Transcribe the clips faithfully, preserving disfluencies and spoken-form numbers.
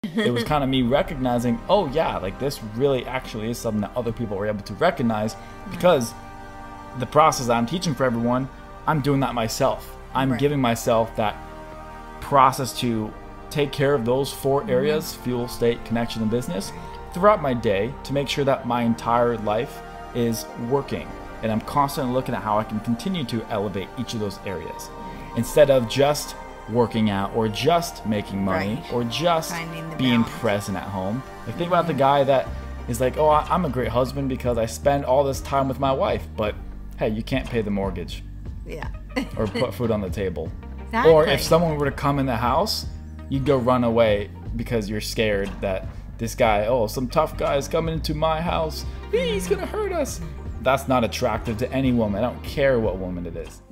It was kind of me recognizing, oh yeah, like this really actually is something that other people were able to recognize, because the process that I'm teaching for everyone, I'm doing that myself. I'm Right. giving myself that process to take care of those four areas, fuel, state, connection, and business, throughout my day, to make sure that my entire life is working. And I'm constantly looking at how I can continue to elevate each of those areas, instead of just working out or just making money Right. or just Finding the being balance. present at home. Like, think about the guy that is like, oh, I- I'm a great husband because I spend all this time with my wife, but hey, you can't pay the mortgage Yeah. or put food on the table. Exactly. Or if someone were to come in the house, you'd go run away because you're scared that this guy, oh, some tough guy is coming into my house. He's gonna hurt us. That's not attractive to any woman. I don't care what woman it is.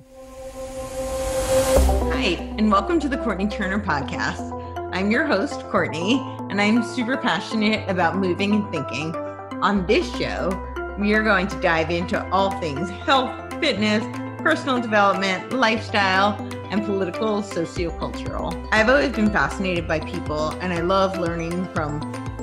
Hi, and welcome to the Courtney Turner Podcast. I'm your host, Courtney, and I'm super passionate about moving and thinking. On this show, we are going to dive into all things health, fitness, personal development, lifestyle, and political sociocultural. I've always been fascinated by people, and I love learning from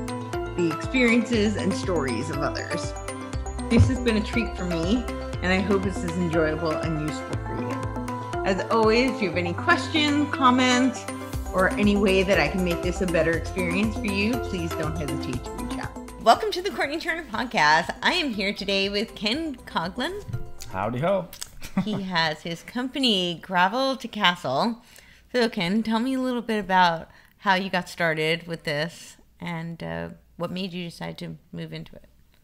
the experiences and stories of others. This has been a treat for me, and I hope this is enjoyable and useful for you. As always, if you have any questions, comments, or any way that I can make this a better experience for you, please don't hesitate to reach out. Welcome to the Courtney Turner Podcast. I am here today with Ken Coughlin. Howdy ho. He has his company, Gravel to Castle. So Ken, tell me a little bit about how you got started with this and uh, what made you decide to move into it.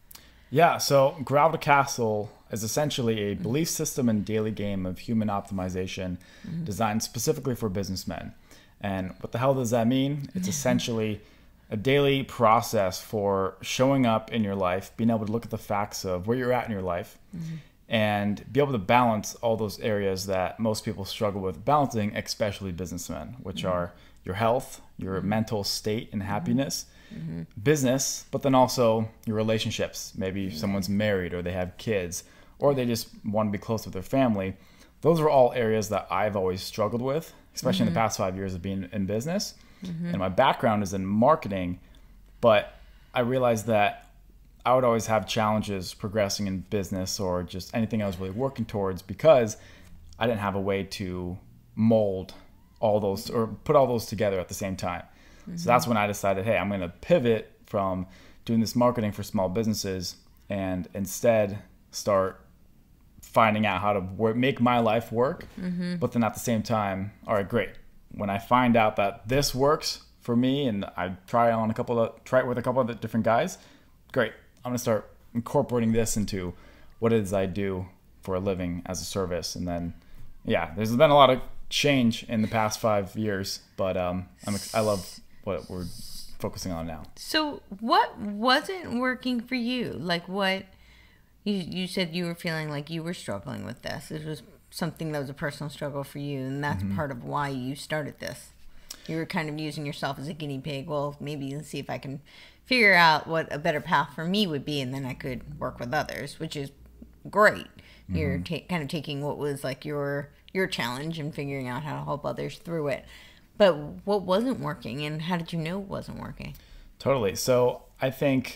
Yeah, so Gravel to Castle is essentially a belief system and daily game of human optimization mm-hmm. designed specifically for businessmen. And what the hell does that mean? It's essentially a daily process for showing up in your life, being able to look at the facts of where you're at in your life, mm-hmm. and be able to balance all those areas that most people struggle with balancing, especially businessmen, which mm-hmm. are your health, your mm-hmm. mental state and happiness, mm-hmm. business, but then also your relationships. Maybe mm-hmm. someone's married or they have kids or they just want to be close with their family. Those are all areas that I've always struggled with, especially mm-hmm. in the past five years of being in business. Mm-hmm. And my background is in marketing, but I realized that I would always have challenges progressing in business or just anything I was really working towards because I didn't have a way to mold all those or put all those together at the same time. Mm-hmm. So that's when I decided, hey, I'm going to pivot from doing this marketing for small businesses and instead start finding out how to work, make my life work. Mm-hmm. But then at the same time, all right, great. When I find out that this works for me and I try it on a couple of, try it with a couple of different guys, great. I'm going to start incorporating this into what it is I do for a living as a service. And then, yeah, there's been a lot of change in the past five years, but um, I'm, I love what we're focusing on now. So what wasn't working for you? Like what, you, you said you were feeling like you were struggling with this. It was something that was a personal struggle for you, and that's mm-hmm. part of why you started this. You were kind of using yourself as a guinea pig. Well, maybe let's see if I can figure out what a better path for me would be, and then I could work with others, which is great. Mm-hmm. You're ta- kind of taking what was like your your challenge and figuring out how to help others through it. But what wasn't working, and how did you know it wasn't working? Totally. So I think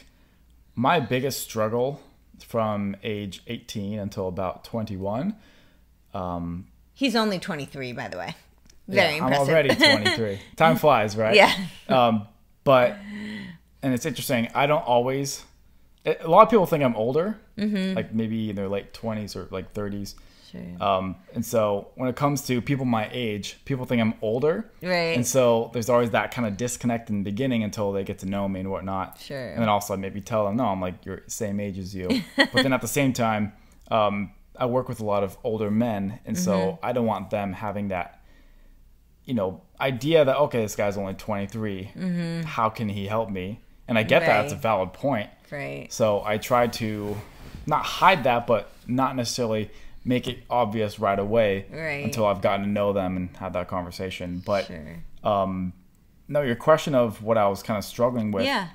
my biggest struggle from age eighteen until about twenty-one. Um, He's only twenty-three, by the way. Very yeah, impressive. I'm already twenty-three. Time flies, right? Yeah. Um, but, and it's interesting, I don't always, it, a lot of people think I'm older, mm-hmm. like maybe in their late twenties or like thirties. Sure. Um, and so when it comes to people my age, people think I'm older. Right. And so there's always that kind of disconnect in the beginning until they get to know me and whatnot. Sure. And then also I maybe tell them, no, I'm like, you're the same age as you. But then at the same time, um, I work with a lot of older men. And so mm-hmm. I don't want them having that, you know, idea that, okay, this guy's only twenty-three. Mm-hmm. How can he help me? And I get right. that. It's a valid point. Right. So I try to not hide that, but not necessarily make it obvious right away right. until I've gotten to know them and had that conversation. But sure. um, no, your question of what I was kind of struggling with. Yeah.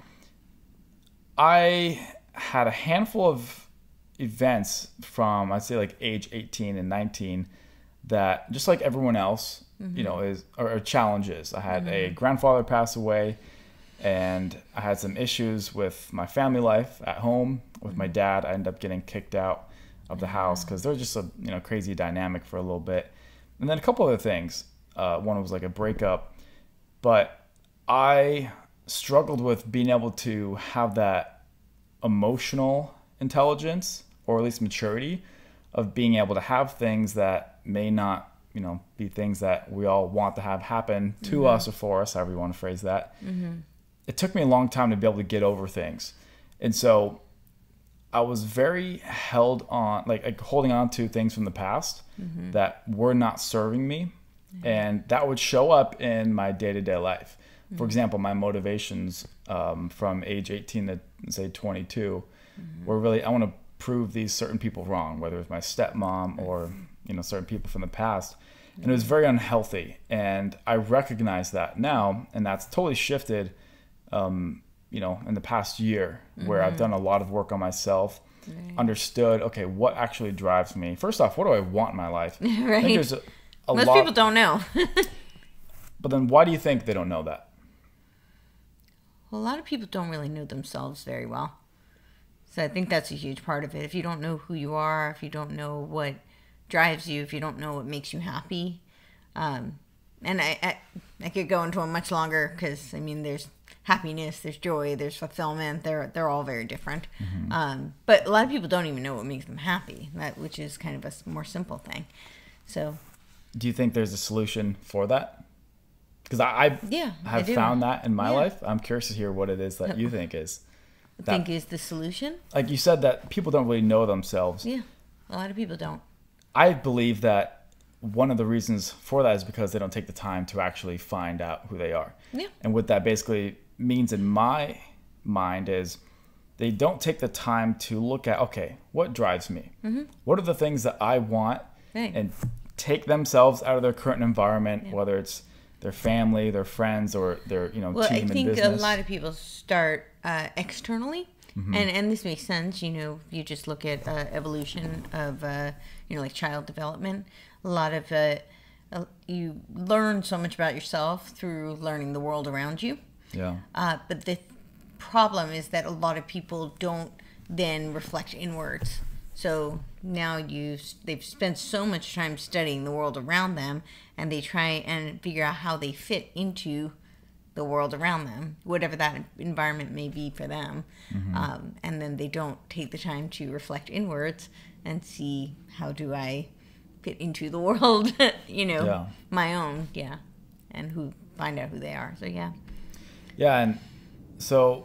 I had a handful of events from, I'd say like age eighteen and nineteen that just like everyone else, mm-hmm. you know, is are, are challenges. I had mm-hmm. a grandfather pass away and I had some issues with my family life at home with my dad. I ended up getting kicked out of the house because there was just a you know crazy dynamic for a little bit, and then a couple other things. Uh, one was like a breakup, but I struggled with being able to have that emotional intelligence, or at least maturity, of being able to have things that may not, you know, be things that we all want to have happen to mm-hmm. us or for us, however you want to phrase that. Mm-hmm. It took me a long time to be able to get over things. And so I was very held on, like, like holding on to things from the past mm-hmm. that were not serving me. Mm-hmm. And that would show up in my day-to-day life. Mm-hmm. For example, my motivations um, from age eighteen to, say, twenty-two mm-hmm. were really, I want to prove these certain people wrong, whether it's my stepmom or, you know, certain people from the past. And it was very unhealthy. And I recognize that now, and that's totally shifted, um, you know, in the past year, where mm-hmm. I've done a lot of work on myself, right. understood, okay, what actually drives me? First off, what do I want in my life? Right. I think there's a, a Most lot, people don't know. But then why do you think they don't know that? Well, a lot of people don't really know themselves very well. So I think that's a huge part of it. If you don't know who you are, if you don't know what drives you, if you don't know what makes you happy, um, and I, I, I could go into a much longer, because I mean, there's happiness, there's joy, there's fulfillment. They're they're all very different. Mm-hmm. Um, but a lot of people don't even know what makes them happy. That which is kind of a more simple thing. So, do you think there's a solution for that? Because I, I yeah, have I found that in my yeah. life. I'm curious to hear what it is that you think is. I think is the solution. Like you said, that people don't really know themselves. Yeah, a lot of people don't. I believe that one of the reasons for that is because they don't take the time to actually find out who they are. Yeah. And what that basically means in my mind is they don't take the time to look at, okay, what drives me? Mm-hmm. What are the things that I want? Right. And take themselves out of their current environment, yeah. whether it's their family, their friends, or their you know well, team I in think business. a lot of people start uh, externally, mm-hmm. and and this makes sense. You know, you just look at uh, evolution of uh, you know like child development. A lot of uh, uh, you learn so much about yourself through learning the world around you. Yeah. Uh, but the problem is that a lot of people don't then reflect inwards. So now you they've spent so much time studying the world around them, and they try and figure out how they fit into the world around them, whatever that environment may be for them. Mm-hmm. Um, and then they don't take the time to reflect inwards and see, how do I fit into the world, you know, yeah. my own, yeah, and who find out who they are. So yeah. Yeah, and so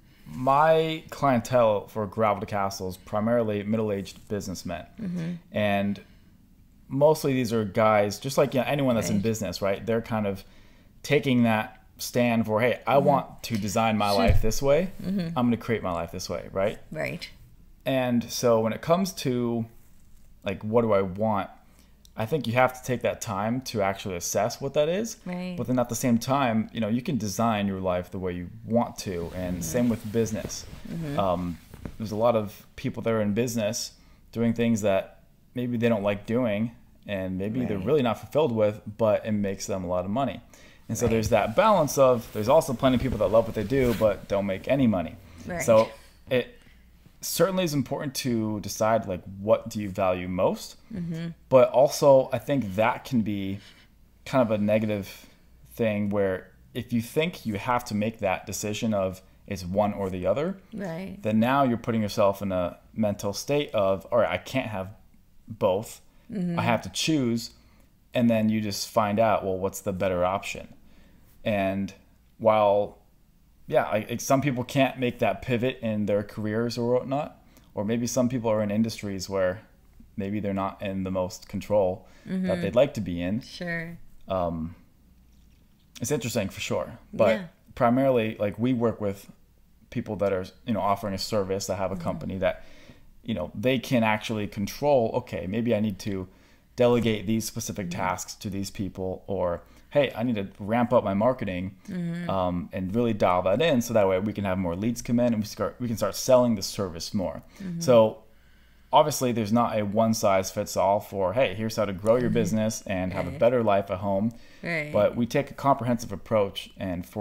my clientele for Gravel to Castle is primarily middle-aged businessmen. Mm-hmm. And mostly these are guys, just like you know, anyone that's right. in business, right? They're kind of taking that stand for, hey, I mm-hmm. want to design my life this way. Mm-hmm. I'm going to create my life this way, right? Right. And so when it comes to, like, what do I want? I think you have to take that time to actually assess what that is. Right. But then at the same time, you know, you can design your life the way you want to. And mm-hmm. same with business. Mm-hmm. Um, there's a lot of people that are in business doing things that maybe they don't like doing, and maybe right. they're really not fulfilled with, but it makes them a lot of money. And so right. there's that balance of, there's also plenty of people that love what they do, but don't make any money. Right. So it certainly is important to decide, like, what do you value most, mm-hmm. but also I think that can be kind of a negative thing, where if you think you have to make that decision of it's one or the other, right. then now you're putting yourself in a mental state of, all right, I can't have both, mm-hmm. I have to choose, and then you just find out, well, what's the better option? And while yeah, I, some people can't make that pivot in their careers or whatnot, or maybe some people are in industries where maybe they're not in the most control mm-hmm. that they'd like to be in. Sure. Um, it's interesting for sure, but yeah. primarily, like, we work with people that are, you know, offering a service, that have a mm-hmm. company that, you know, they can actually control, okay, maybe I need to delegate these specific mm-hmm. tasks to these people, or hey, I need to ramp up my marketing mm-hmm. um, and really dial that in, so that way we can have more leads come in and we start we can start selling the service more. Mm-hmm. So obviously there's not a one size fits all for, hey, here's how to grow your business and have right. a better life at home. Right. But we take a comprehensive approach, and for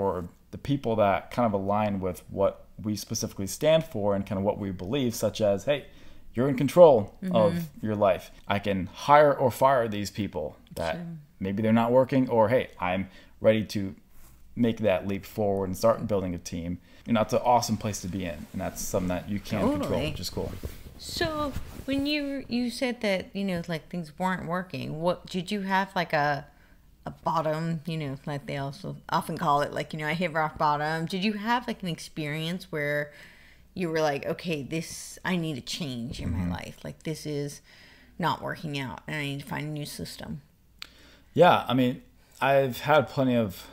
the people that kind of align with what we specifically stand for and kind of what we believe, such as, hey, you're in control mm-hmm. of your life. I can hire or fire these people that sure. maybe they're not working, or hey, I'm ready to make that leap forward and start building a team. You know, it's an awesome place to be in, and that's something that you can totally. control, which is cool. So when you you said that, you know, like things weren't working, what did you have like a a bottom, you know, like they also often call it, like, you know, I hit rock bottom. Did you have like an experience where you were like, okay, this, I need a change in mm-hmm. my life. Like this is not working out and I need to find a new system? Yeah. I mean, I've had plenty of,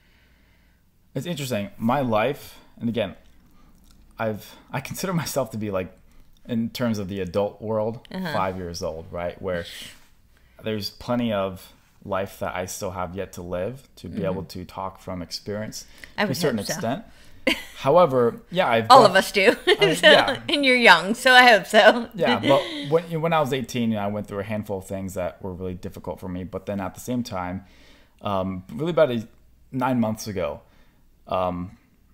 it's interesting. My life, and again, I've, I consider myself to be like, in terms of the adult world, uh-huh. five years old, right? Where there's plenty of life that I still have yet to live to be mm-hmm. able to talk from experience I to a certain so. extent. However, yeah, I've all def- of us do. I, so, yeah. And you're young, so I hope so. Yeah, but when when I was eighteen, you know, I went through a handful of things that were really difficult for me. But then at the same time, um, really about a, nine months ago, um,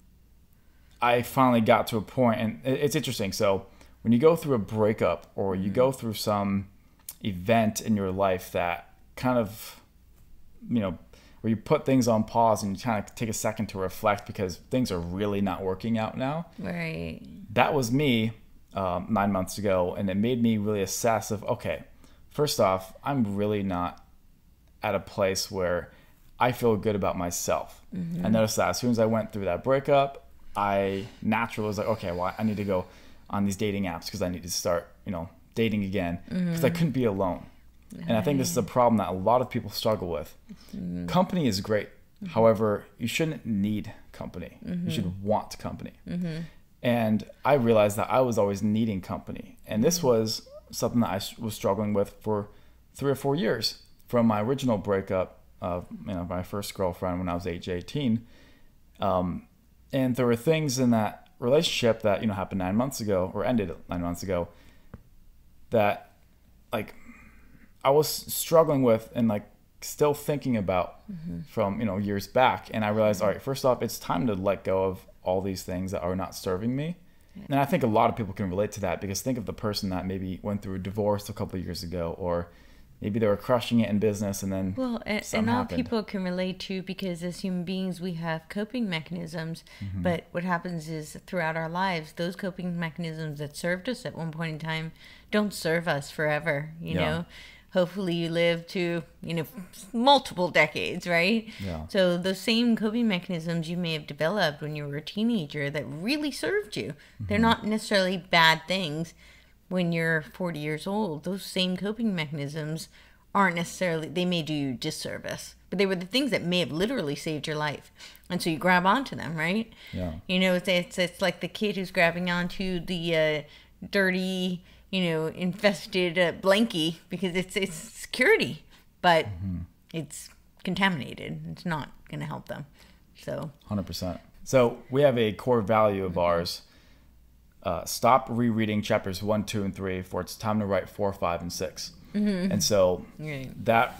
I finally got to a point, and it, it's interesting. So when you go through a breakup or you mm-hmm. go through some event in your life that kind of, you know, where you put things on pause and you kind of take a second to reflect because things are really not working out now. Right. That was me um, nine months ago, and it made me really assess of, okay, first off, I'm really not at a place where I feel good about myself. Mm-hmm. I noticed that as soon as I went through that breakup, I naturally was like, okay, well, I need to go on these dating apps because I need to start, you know, dating again because mm-hmm. I couldn't be alone. And I think this is a problem that a lot of people struggle with. Mm-hmm. Company is great. Mm-hmm. However, you shouldn't need company. Mm-hmm. You should want company. Mm-hmm. And I realized that I was always needing company. And this was something that I was struggling with for three or four years from my original breakup of, you know, my first girlfriend when I was age eighteen. Um, and there were things in that relationship that, you know, happened nine months ago or ended nine months ago that, like, I was struggling with and like still thinking about mm-hmm. from, you know, years back. And I realized, all right, first off, it's time to let go of all these things that are not serving me. Yeah. And I think a lot of people can relate to that because think of the person that maybe went through a divorce a couple of years ago, or maybe they were crushing it in business and then well, and, something and all happened. People can relate to, because as human beings, we have coping mechanisms. Mm-hmm. But what happens is throughout our lives, those coping mechanisms that served us at one point in time don't serve us forever, you yeah. know? Hopefully you live to, you know, multiple decades, right? Yeah. So those same coping mechanisms you may have developed when you were a teenager that really served you. Mm-hmm. They're not necessarily bad things when you're forty years old. Those same coping mechanisms aren't necessarily, they may do you disservice, but they were the things that may have literally saved your life. And so you grab onto them, right? Yeah. You know, it's, it's, it's like the kid who's grabbing onto the uh, dirty, you know, infested uh, blankie because it's it's security, but mm-hmm. it's contaminated. It's not going to help them. So one hundred percent. So we have a core value of ours. Uh, stop rereading chapters one, two, and three, for it's time to write four, five, and six. Mm-hmm. And so right. that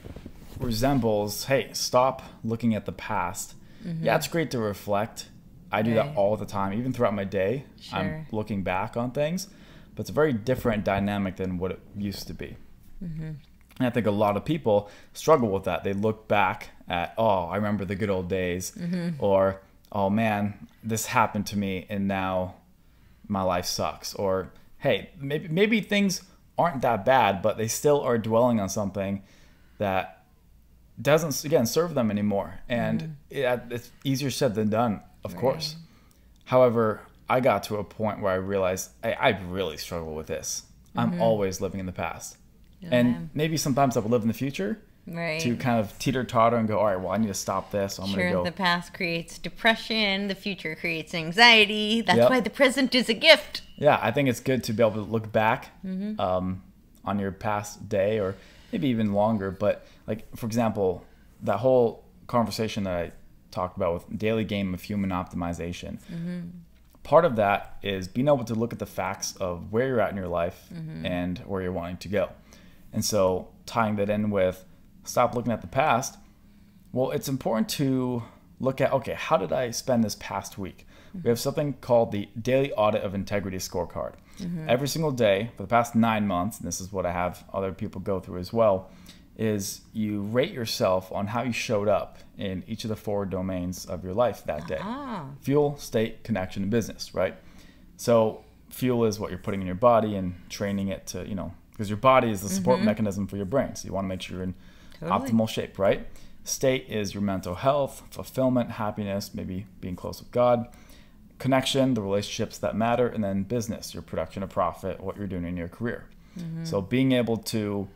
resembles, hey, stop looking at the past. Mm-hmm. Yeah, it's great to reflect. I do right. that all the time, even throughout my day. Sure. I'm looking back on things. But it's a very different dynamic than what it used to be. Mm-hmm. And I think a lot of people struggle with that. They look back at, oh, I remember the good old days. Mm-hmm. Or, oh, man, this happened to me and now my life sucks. Or, hey, maybe maybe things aren't that bad, but they still are dwelling on something that doesn't, again, serve them anymore. And mm-hmm. it, it's easier said than done, of right. course. However, I got to a point where I realized I, I really struggle with this. I'm mm-hmm. always living in the past. Yeah. And maybe sometimes I will live in the future right. to kind of teeter-totter and go, all right, well, I need to stop this. I'm sure, going to go. The past creates depression. The future creates anxiety. That's yep. why the present is a gift. Yeah, I think it's good to be able to look back mm-hmm. um, on your past day or maybe even longer. But, like, for example, that whole conversation that I talked about with Daily Game of Human Optimization, mm-hmm. part of that is being able to look at the facts of where you're at in your life mm-hmm. and where you're wanting to go. And so tying that in with stop looking at the past, well, it's important to look at, okay, how did I spend this past week? Mm-hmm. We have something called the Daily Audit of Integrity Scorecard. Mm-hmm. Every single day for the past nine months, and this is what I have other people go through as well, is you rate yourself on how you showed up in each of the four domains of your life that day. Ah. Fuel, state, connection, and business, right? So fuel is what you're putting in your body and training it to, you know, because your body is the support mm-hmm. mechanism for your brain. So you want to make sure you're in totally. optimal shape, right? State is your mental health, fulfillment, happiness, maybe being close with God. Connection, the relationships that matter. And then business, your production of profit, what you're doing in your career. Mm-hmm. So being able to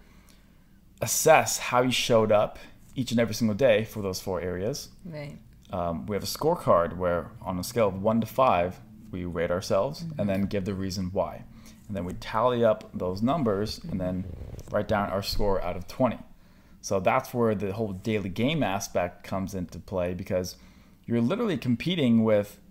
assess how you showed up each and every single day for those four areas. Right. Um, we have a scorecard where on a scale of one to five, we rate ourselves mm-hmm. and then give the reason why. And then we tally up those numbers mm-hmm. and then write down our score out of twenty. So that's where the whole daily game aspect comes into play, because you're literally competing with,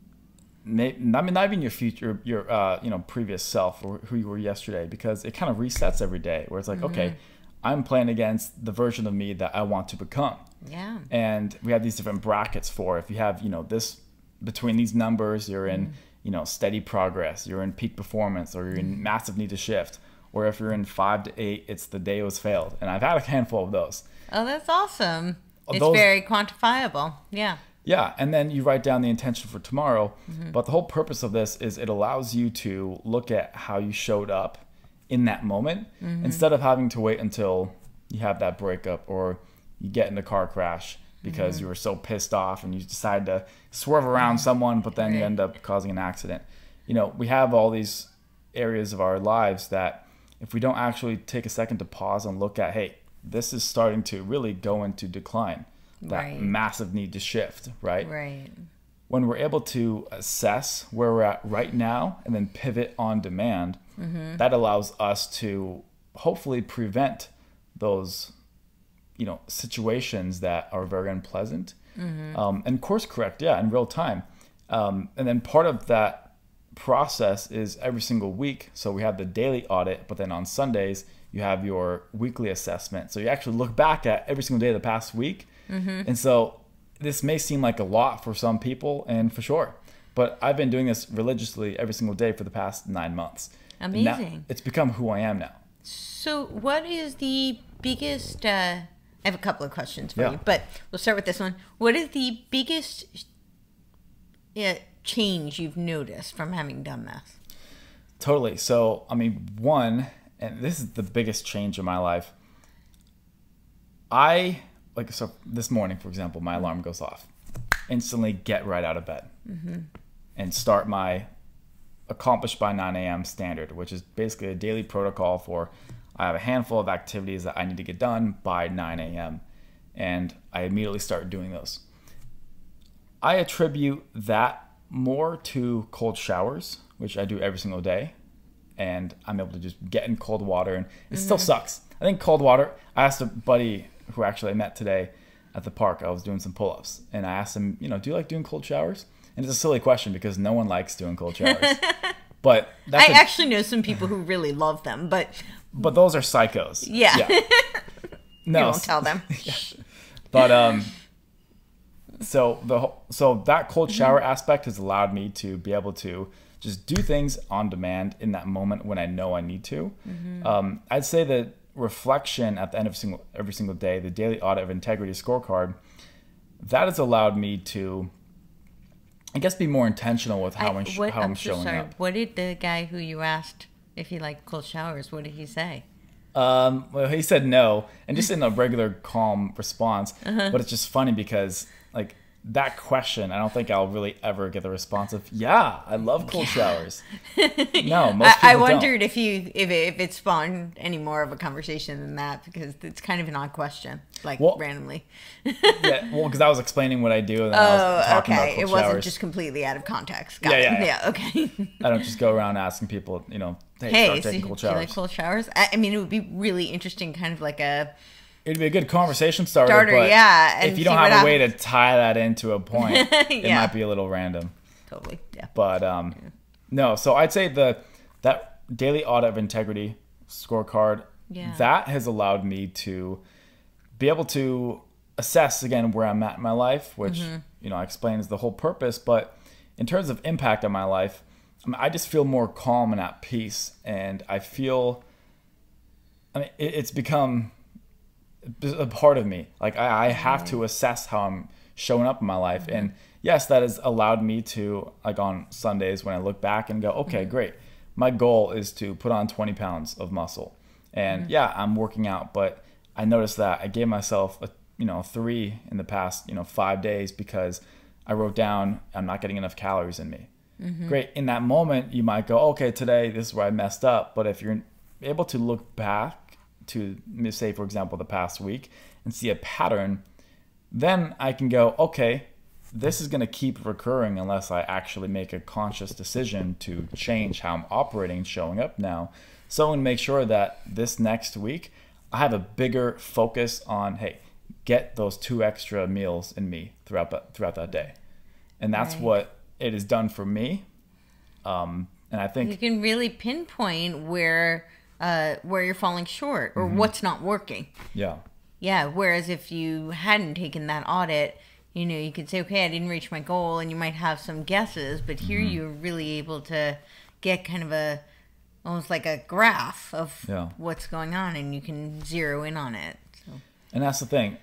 I mean, not even your future, your uh, you know, previous self or who you were yesterday, because it kind of resets every day where it's like, mm-hmm. okay, I'm playing against the version of me that I want to become. Yeah. And we have these different brackets for, if you have, you know, this between these numbers, you're in, mm. you know, steady progress, you're in peak performance, or you're in mm. massive need to shift. Or if you're in five to eight, it's the day it was failed. And I've had a handful of those. Oh, that's awesome. It's those, very quantifiable. Yeah. Yeah. And then you write down the intention for tomorrow. Mm-hmm. But the whole purpose of this is it allows you to look at how you showed up in that moment mm-hmm. instead of having to wait until you have that breakup or you get in a car crash because mm-hmm. you were so pissed off and you decide to swerve around someone, but then right. you end up causing an accident. You know, we have all these areas of our lives that if we don't actually take a second to pause and look at, hey, this is starting to really go into decline, that right. massive need to shift, right? Right. When we're able to assess where we're at right now and then pivot on demand, mm-hmm. that allows us to hopefully prevent those, you know, situations that are very unpleasant mm-hmm. um, and course correct, yeah, in real time. Um, and then part of that process is every single week. So we have the daily audit, but then on Sundays, you have your weekly assessment. So you actually look back at every single day of the past week. Mm-hmm. And so this may seem like a lot for some people, and for sure, but I've been doing this religiously every single day for the past nine months. Amazing. It's become who I am now. So what is the biggest, uh, I have a couple of questions for yeah. you, but we'll start with this one. What is the biggest uh, change you've noticed from having done this? Totally. So, I mean, one, and this is the biggest change in my life. I, like, so this morning, for example, my alarm goes off. Instantly get right out of bed mm-hmm. and start my accomplished by nine a.m. standard, which is basically a daily protocol for I have a handful of activities that I need to get done by nine a.m. and I immediately start doing those. I attribute that more to cold showers, which I do every single day, and I'm able to just get in cold water, and it mm-hmm. still sucks. I think cold water, I asked a buddy who actually I met today at the park, I was doing some pull-ups, and I asked him, you know, do you like doing cold showers? And it's a silly question because no one likes doing cold showers. But that's I a, actually know some people who really love them, but but those are psychos. Yeah. yeah. No, you won't tell them. yeah. But um, so the so that cold shower mm-hmm. aspect has allowed me to be able to just do things on demand in that moment when I know I need to. Mm-hmm. Um, I'd say that reflection at the end of single every single day, the daily audit of integrity scorecard, that has allowed me to, I guess, be more intentional with how, I, I'm, sh- what, how I'm, I'm showing so sorry. up. What did the guy who you asked if he liked cold showers, what did he say? Um, well, he said no, and just in a regular calm response. Uh-huh. But it's just funny because, like, that question, I don't think I'll really ever get the response of, yeah, I love cold showers. No, most people I, I wondered don't. if you if it, if it spawned any more of a conversation than that, because it's kind of an odd question, like well, randomly. yeah, well, because I was explaining what I do, and then oh, I was talking okay. about cold it wasn't showers. Just completely out of context. Got yeah, it. yeah, yeah, yeah. Okay. I don't just go around asking people, you know, hey, hey start so taking cold do you showers. like cold showers? I, I mean, it would be really interesting, kind of like a. It'd be a good conversation starter, starter but yeah, and if you don't have a happens. way to tie that into a point, yeah. it might be a little random. Totally, yeah. But um, yeah. no, so I'd say the that daily audit of integrity scorecard, yeah. that has allowed me to be able to assess again where I'm at in my life, which, mm-hmm. you know, I explain is the whole purpose. But in terms of impact on my life, I mean, I just feel more calm and at peace. And I feel, I mean, it, it's become a part of me. Like I, I have to assess how I'm showing up in my life. Mm-hmm. And yes, that has allowed me to, like on Sundays when I look back and go, okay, mm-hmm. great. My goal is to put on twenty pounds of muscle. And mm-hmm. yeah, I'm working out, but I noticed that I gave myself a, you know, three in the past, you know, five days because I wrote down, I'm not getting enough calories in me. Mm-hmm. Great. In that moment, you might go, okay, today, this is where I messed up. But if you're able to look back to, say, for example, the past week and see a pattern, then I can go, okay, this is going to keep recurring unless I actually make a conscious decision to change how I'm operating and showing up now. So I'm going to make sure that this next week, I have a bigger focus on, hey, get those two extra meals in me throughout that, throughout that day. And that's right. what it has done for me. Um, and I think you can really pinpoint where uh, where you're falling short or mm-hmm. what's not working. Yeah. Yeah. Whereas if you hadn't taken that audit, you know, you could say, okay, I didn't reach my goal, and you might have some guesses, but here mm-hmm. you're really able to get kind of a, almost like a graph of yeah. what's going on, and you can zero in on it. So. And that's the thing.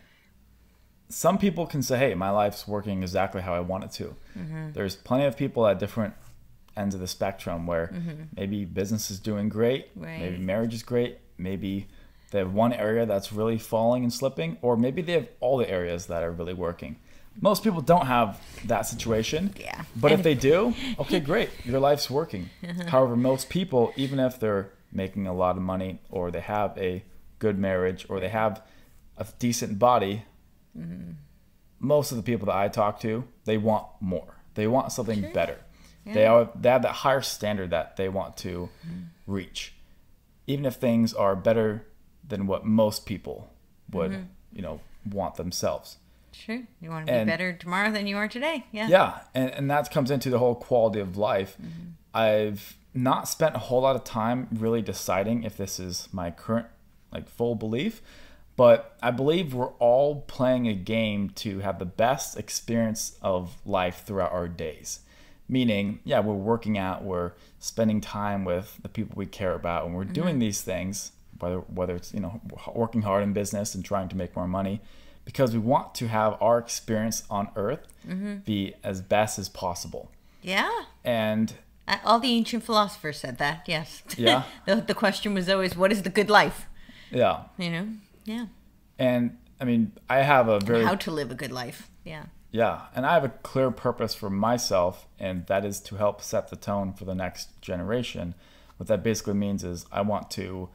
Some people can say, hey, my life's working exactly how I want it to. Mm-hmm. There's plenty of people at different ends of the spectrum where mm-hmm. maybe business is doing great, right. maybe marriage is great, maybe they have one area that's really falling and slipping, or maybe they have all the areas that are really working. Most people don't have that situation, yeah. but if they do, okay, great, your life's working. Uh-huh. However, most people, even if they're making a lot of money, or they have a good marriage, or they have a decent body, mm-hmm. most of the people that I talk to, they want more. They want something sure. better. Yeah. They are they have that higher standard that they want to mm-hmm. reach, even if things are better than what most people would, mm-hmm. you know, want themselves. Sure. You want to be and, better tomorrow than you are today. Yeah. Yeah. And, and that comes into the whole quality of life. Mm-hmm. I've not spent a whole lot of time really deciding if this is my current, like, full belief, but I believe we're all playing a game to have the best experience of life throughout our days. Meaning, yeah, we're working out, we're spending time with the people we care about, and we're mm-hmm. doing these things, whether whether it's, you know, working hard in business and trying to make more money, because we want to have our experience on earth mm-hmm. be as best as possible. Yeah. And all the ancient philosophers said that, yes. Yeah. the, the question was always, what is the good life? Yeah. You know? Yeah. And, I mean, I have a very... And how to live a good life. Yeah. Yeah. And I have a clear purpose for myself, and that is to help set the tone for the next generation. What that basically means is I want to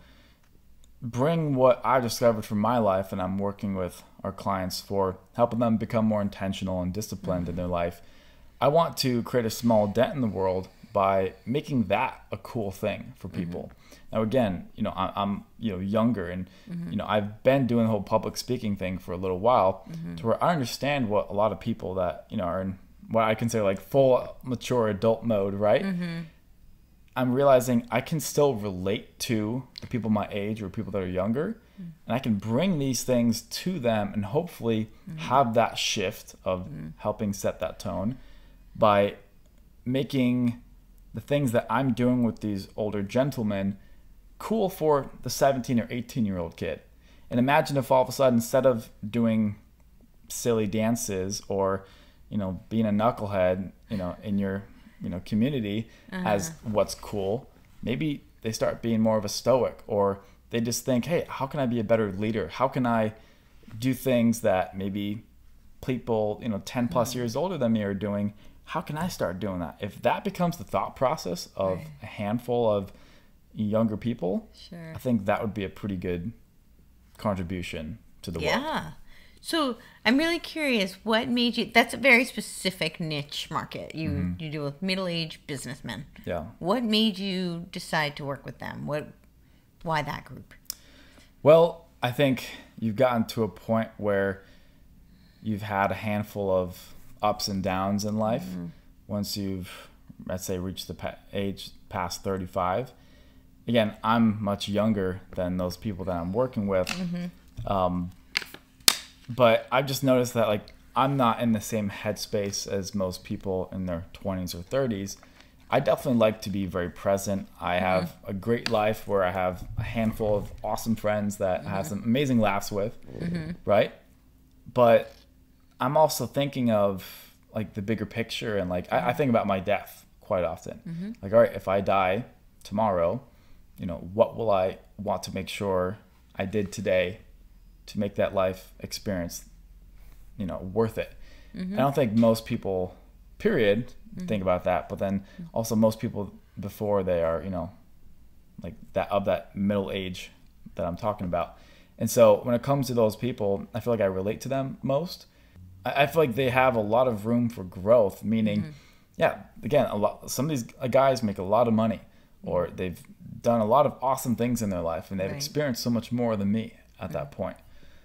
bring what I discovered from my life, and I'm working with our clients for helping them become more intentional and disciplined mm-hmm. in their life. I want to create a small dent in the world by making that a cool thing for people. Mm-hmm. Now, again, you know, I, I'm you know younger, and mm-hmm. you know I've been doing the whole public speaking thing for a little while, mm-hmm. to where I understand what a lot of people that you know are in what I consider like full mature adult mode, right? Mm-hmm. I'm realizing I can still relate to the people my age or people that are younger, mm-hmm. and I can bring these things to them and hopefully mm-hmm. have that shift of mm-hmm. helping set that tone by making the things that I'm doing with these older gentlemen cool for the seventeen or eighteen year old kid. And imagine if all of a sudden, instead of doing silly dances or, you know, being a knucklehead, you know, in your, you know, community uh-huh. as what's cool, maybe they start being more of a stoic, or they just think, hey, how can I be a better leader? How can I do things that maybe people, you know, ten plus mm-hmm. years older than me are doing? How can I start doing that? If that becomes the thought process of right. a handful of younger people, sure. I think that would be a pretty good contribution to the yeah. world. Yeah. So I'm really curious, what made you, that's a very specific niche market. You mm-hmm. you do with middle-aged businessmen. Yeah. What made you decide to work with them? What, why that group? Well, I think you've gotten to a point where you've had a handful of ups and downs in life. Mm-hmm. Once you've, let's say, reached the pa- age past thirty-five. Again, I'm much younger than those people that I'm working with. Mm-hmm. Um, but I've just noticed that like I'm not in the same headspace as most people in their twenties or thirties. I definitely like to be very present. I have mm-hmm. a great life where I have a handful of awesome friends that mm-hmm. I have some amazing laughs with, mm-hmm. right? But I'm also thinking of like the bigger picture, and like mm-hmm. I, I think about my death quite often. Mm-hmm. Like, all right, if I die tomorrow, you know, what will I want to make sure I did today to make that life experience, you know, worth it? Mm-hmm. I don't think most people, period, mm-hmm. think about that. But then also most people before they are, you know, like that of that middle age that I'm talking about. And so when it comes to those people, I feel like I relate to them most. I, I feel like they have a lot of room for growth, meaning, mm-hmm. yeah, again, a lot. Some of these guys make a lot of money, or they've done a lot of awesome things in their life, and they've right. experienced so much more than me at mm-hmm. that point.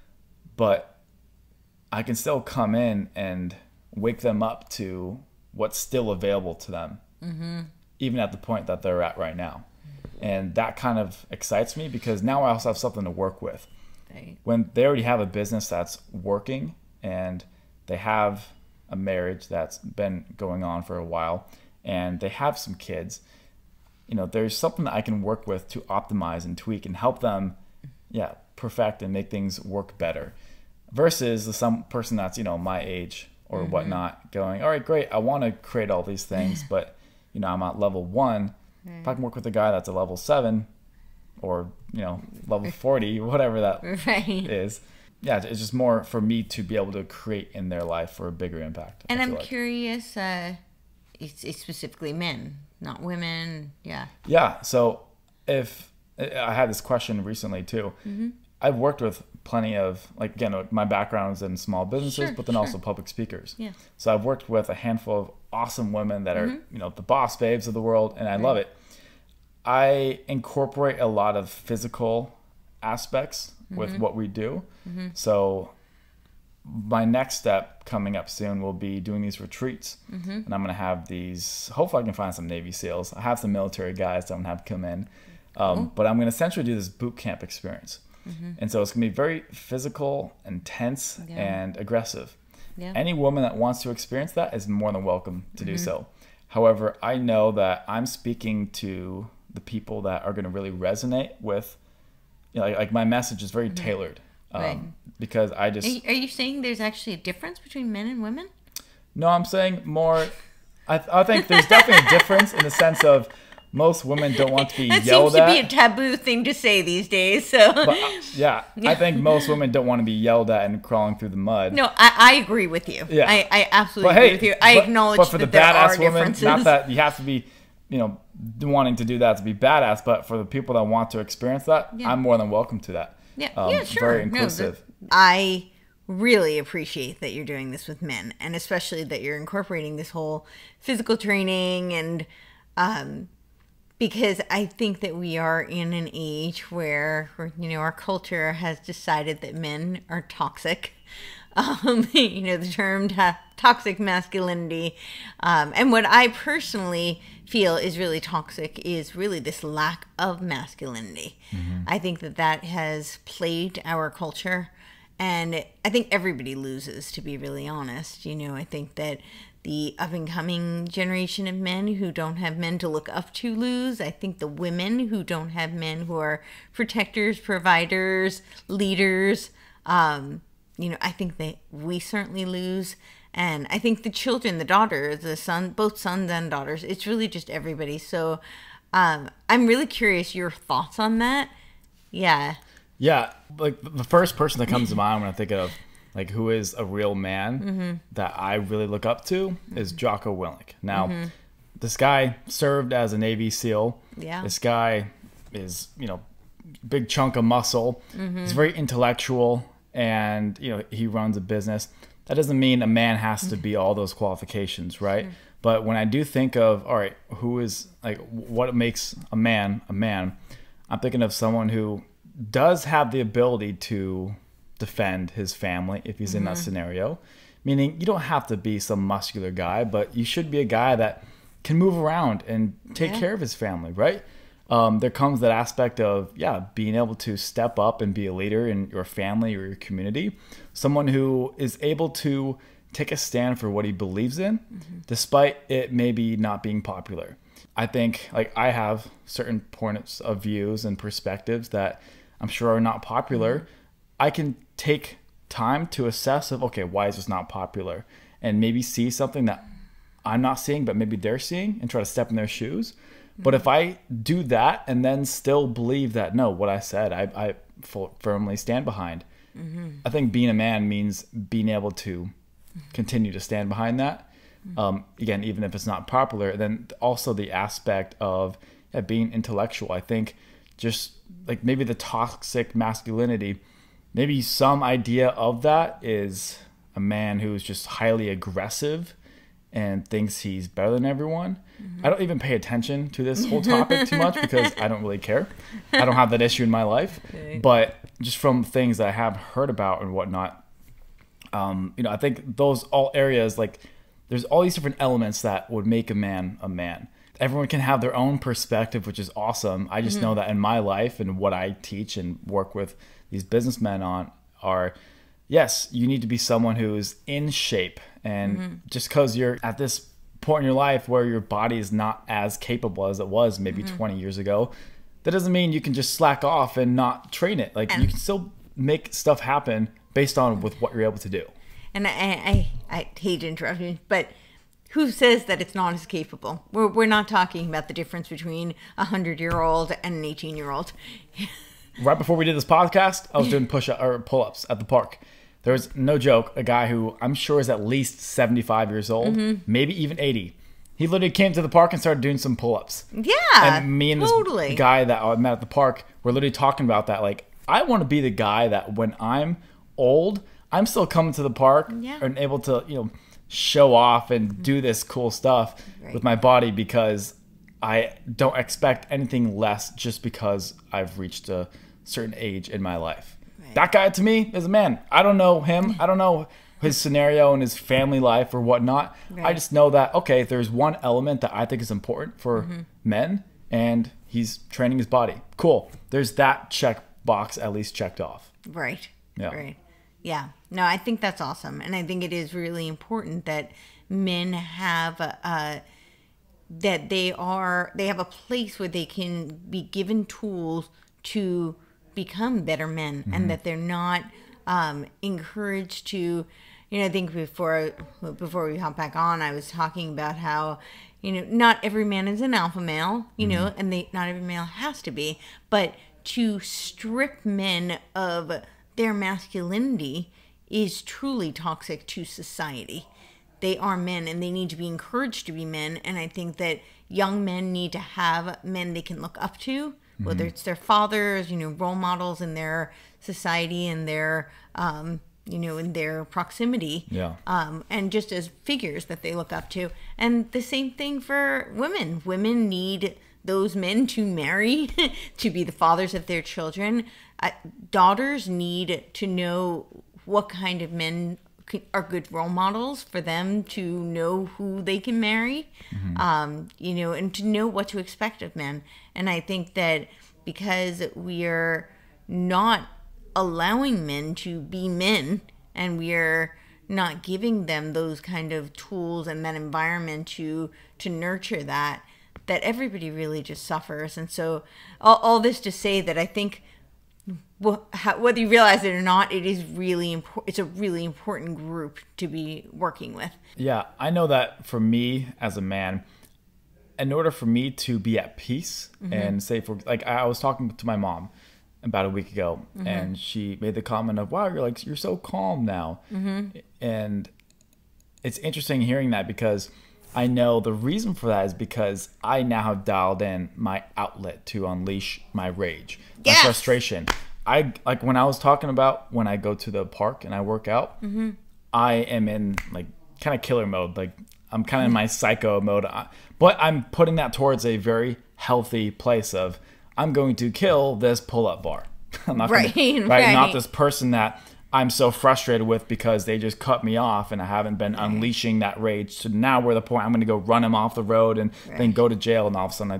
But I can still come in and wake them up to what's still available to them, mm-hmm. even at the point that they're at right now. And that kind of excites me because now I also have something to work with. Right. When they already have a business that's working and they have a marriage that's been going on for a while and they have some kids, you know, there's something that I can work with to optimize and tweak and help them, yeah, perfect and make things work better. Versus some person that's, you know, my age or mm-hmm. whatnot going, all right, great, I want to create all these things, but, you know, I'm at level one. Right. If I can work with a guy that's a level seven or, you know, level forty, whatever that right. is. Yeah, it's just more for me to be able to create in their life for a bigger impact. And I'm like. curious, uh, it's, it's specifically men, not women. Yeah. Yeah. So if I had this question recently too, mm-hmm. I've worked with plenty of, like, again, my background is in small businesses, sure, but then sure. also public speakers. Yeah. So I've worked with a handful of awesome women that mm-hmm. are, you know, the boss babes of the world, and I right. love it. I incorporate a lot of physical aspects mm-hmm. with what we do. Mm-hmm. So my next step coming up soon will be doing these retreats. Mm-hmm. And I'm going to have these, hopefully I can find some Navy SEALs. I have some military guys that I'm going to have come in. Um, cool. But I'm going to essentially do this boot camp experience. Mm-hmm. And so it's going to be very physical, intense, yeah. and aggressive. Yeah. Any woman that wants to experience that is more than welcome to mm-hmm. do so. However, I know that I'm speaking to the people that are going to really resonate with, you know, like, like my message is very mm-hmm. tailored. Um, right. Because I just... Are you, are you saying there's actually a difference between men and women? No, I'm saying more... I, I think there's definitely a difference in the sense of most women don't want to be that yelled at. That seems to be a taboo thing to say these days. So, but, uh, yeah, I think most women don't want to be yelled at and crawling through the mud. No, I, I agree with you. Yeah, I, I absolutely but agree hey, with you. I but, acknowledge but for that the there badass are woman, differences. Not that you have to be, you know, wanting to do that to be badass, but for the people that want to experience that, yeah. I'm more than welcome to that. Yeah, um, yeah, sure. Very inclusive. No, I really appreciate that you're doing this with men, and especially that you're incorporating this whole physical training, and um, because I think that we are in an age where, you know, our culture has decided that men are toxic. Um, you know, the term ta- toxic masculinity. Um, and what I personally feel is really toxic is really this lack of masculinity. Mm-hmm. I think that that has plagued our culture. And I think everybody loses, to be really honest. You know, I think that the up-and-coming generation of men who don't have men to look up to lose. I think the women who don't have men who are protectors, providers, leaders, um, you know, I think that we certainly lose. And I think the children, the daughters, the son, both sons and daughters, it's really just everybody. So um, I'm really curious your thoughts on that. Yeah. Yeah. Like the first person that comes to mind when I think of like who is a real man mm-hmm. that I really look up to mm-hmm. is Jocko Willink. Now, mm-hmm. this guy served as a Navy SEAL. Yeah. This guy is, you know, big chunk of muscle. Mm-hmm. He's very intellectual. And, you know, he runs a business. That doesn't mean a man has to be all those qualifications, right? Sure. But when I do think of, all right, who is, like, what makes a man a man, I'm thinking of someone who does have the ability to defend his family if he's mm-hmm. in that scenario. Meaning, you don't have to be some muscular guy, but you should be a guy that can move around and take yeah. care of his family, right? um, there comes that aspect of, yeah, being able to step up and be a leader in your family or your community. Someone who is able to take a stand for what he believes in, mm-hmm. despite it maybe not being popular. I think, like, I have certain points of views and perspectives that I'm sure are not popular. Mm-hmm. I can take time to assess of, okay, why is this not popular? And maybe see something that I'm not seeing, but maybe they're seeing, and try to step in their shoes. Mm-hmm. But if I do that and then still believe that, no, what I said, I, I full, firmly stand behind. Mm-hmm. I think being a man means being able to continue to stand behind that. Um, again, even if it's not popular. Then also the aspect of yeah, being intellectual. I think just like maybe the toxic masculinity, maybe some idea of that is a man who's just highly aggressive and thinks he's better than everyone. Mm-hmm. I don't even pay attention to this whole topic too much because I don't really care. I don't have that issue in my life. Okay. But just from things that I have heard about and whatnot, um, you know, I think those all areas, like, there's all these different elements that would make a man a man. Everyone can have their own perspective, which is awesome. I just mm-hmm. know that in my life and what I teach and work with these businessmen on are, yes, you need to be someone who is in shape. And mm-hmm. just because you're at this point in your life where your body is not as capable as it was maybe mm-hmm. twenty years ago, that doesn't mean you can just slack off and not train it. Like, and you can still make stuff happen based on with what you're able to do. And I, I, I hate to interrupt you, but who says that it's not as capable? We're, we're not talking about the difference between a hundred-year-old and an eighteen-year-old. Right before we did this podcast, I was doing push or pull-ups at the park. There was, no joke, a guy who I'm sure is at least seventy-five years old, mm-hmm. maybe even eighty. He literally came to the park and started doing some pull-ups. Yeah, and me and totally. This guy that I met at the park were literally talking about that. Like, I want to be the guy that when I'm old, I'm still coming to the park yeah. and able to, you know, show off and do this cool stuff right. with my body, because I don't expect anything less just because I've reached a certain age in my life. Right. That guy to me is a man. I don't know him. I don't know his scenario and his family life or whatnot. Right. I just know that, okay, there's one element that I think is important for mm-hmm. men, and he's training his body. Cool. There's that check box at least checked off. Right. Yeah. Right. Yeah, no, I think that's awesome. And I think it is really important that men have, uh, that they are, they have a place where they can be given tools to become better men, mm-hmm. and that they're not um, encouraged to, you know, I think before, before we hop back on, I was talking about how, you know, not every man is an alpha male, you mm-hmm. know, and they, not every male has to be, but to strip men of their masculinity is truly toxic to society. They are men and they need to be encouraged to be men. And I think that young men need to have men they can look up to, mm-hmm. whether it's their fathers, you know, role models in their society and their, um, you know, in their proximity. Yeah. Um, and just as figures that they look up to. And the same thing for women. Women need those men to marry, to be the fathers of their children. Uh, daughters need to know what kind of men are good role models for them to know who they can marry, mm-hmm. um, you know, and to know what to expect of men. And I think that because we are not allowing men to be men, and we are not giving them those kind of tools and that environment to to nurture that, that everybody really just suffers. And so all, all this to say that I think, well, how, whether you realize it or not, it is really important. It's a really important group to be working with. Yeah, I know that for me as a man, in order for me to be at peace, mm-hmm. and say, for like, I was talking to my mom about a week ago, mm-hmm. and she made the comment of, "Wow, you're like you're so calm now," mm-hmm. and it's interesting hearing that, because I know the reason for that is because I now have dialed in my outlet to unleash my rage, my yes. frustration. I like when I was talking about when I go to the park and I work out, mm-hmm. I am in like kind of killer mode. Like I'm kind of in my psycho mode, but I'm putting that towards a very healthy place of I'm going to kill this pull-up bar. I'm not right, gonna, right, right, not this person that I'm so frustrated with because they just cut me off and I haven't been right. unleashing that rage. So now we're at the point I'm going to go run him off the road and right. then go to jail, and all of a sudden I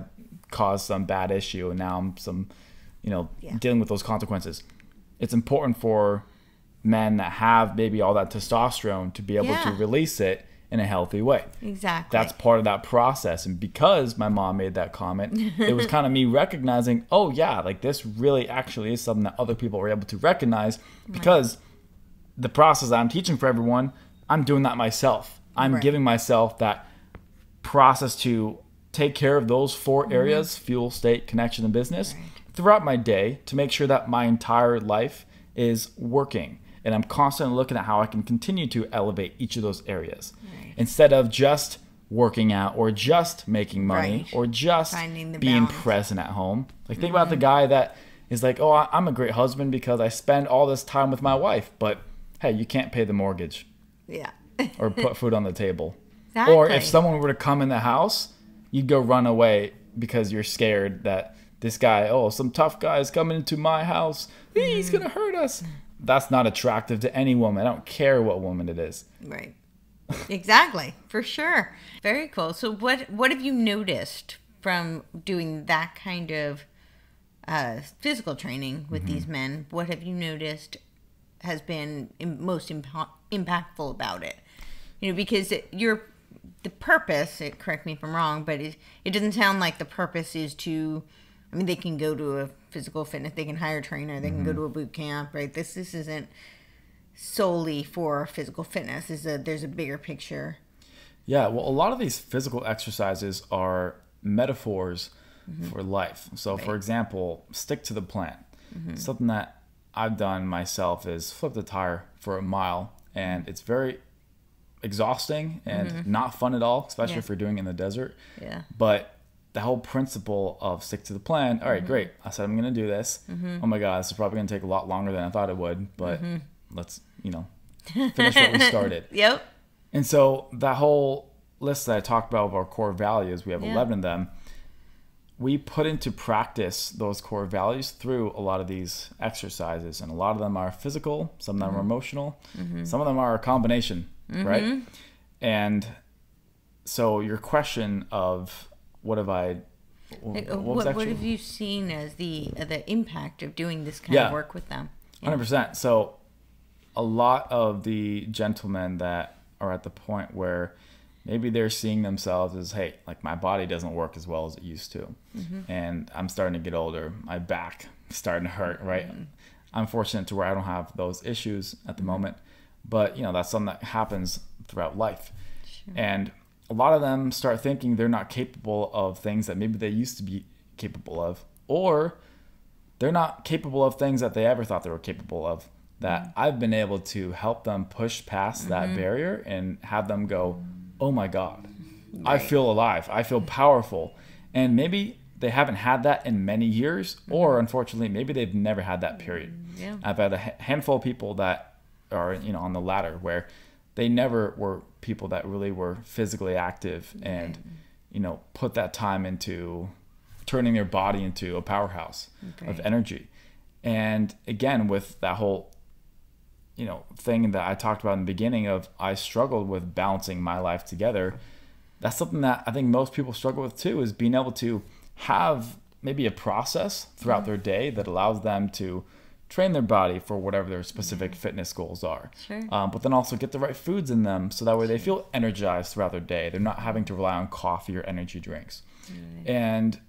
caused some bad issue and now I'm some, you know, Yeah. dealing with those consequences. It's important for men that have maybe all that testosterone to be able Yeah. to release it in a healthy way. Exactly. That's part of that process. And because my mom made that comment, it was kind of me recognizing, oh yeah, like this really actually is something that other people were able to recognize, because the process that I'm teaching for everyone, I'm doing that myself. I'm Right. giving myself that process to take care of those four areas, fuel, state, connection, and business, Right. throughout my day, to make sure that my entire life is working. And I'm constantly looking at how I can continue to elevate each of those areas. Right. Instead of just working out or just making money Right. or just Finding the being balance. present at home. Like, think about the guy that is like, oh, I- I'm a great husband because I spend all this time with my wife. But hey, you can't pay the mortgage Yeah. or put food on the table. Exactly. Or if someone were to come in the house, you'd go run away because you're scared that this guy, oh, some tough guy is coming into my house. He's going to hurt us. That's not attractive to any woman. I don't care what woman it is. Right. Exactly. For sure. Very cool. So what what have you noticed from doing that kind of uh, physical training with Mm-hmm. these men? What have you noticed has been im- most impa- impactful about it? You know, because it, your the purpose, it, correct me if I'm wrong, but it, it doesn't sound like the purpose is to, I mean, they can go to a physical fitness, they can hire a trainer, they can go to a boot camp, right? This this isn't solely for physical fitness. Is a there's a bigger picture. Yeah, well, a lot of these physical exercises are metaphors for life. So, for Right. example, stick to the plan. Something that I've done myself is flip the tire for a mile, and it's very exhausting and not fun at all, especially Yeah. if you're doing it in the desert. Yeah. But the whole principle of stick to the plan. All right, great. I said I'm going to do this. Oh my God, this is probably going to take a lot longer than I thought it would. But let's, you know, finish what we started. Yep. And so that whole list that I talked about of our core values, we have Yeah. eleven of them. We put into practice those core values through a lot of these exercises. And a lot of them are physical, some of them are emotional, some of them are a combination, right? And so your question of what have I, Like, what uh, was what, what actually- have you seen as the uh, the impact of doing this kind Yeah. of work with them? one hundred percent. So a lot of the gentlemen that are at the point where maybe they're seeing themselves as, hey, like my body doesn't work as well as it used to. And I'm starting to get older. My back is starting to hurt, right? I'm fortunate to where I don't have those issues at the moment. But, you know, that's something that happens throughout life. And a lot of them start thinking they're not capable of things that maybe they used to be capable of. Or they're not capable of things that they ever thought they were capable of. That I've been able to help them push past that barrier and have them go, oh my God, I Right. feel alive. I feel powerful. And maybe they haven't had that in many years, or unfortunately, maybe they've never had that period. Yeah. I've had a ha- handful of people that are, you know, on the ladder where they never were people that really were physically active and, you know, put that time into turning their body into a powerhouse of Right. energy. And again, with that whole, you know, thing that I talked about in the beginning of I struggled with balancing my life together. That's something that I think most people struggle with too, is being able to have maybe a process throughout their day that allows them to train their body for whatever their specific fitness goals are. Sure. Um, but then also get the right foods in them so that way they feel energized throughout their day. They're not having to rely on coffee or energy drinks. And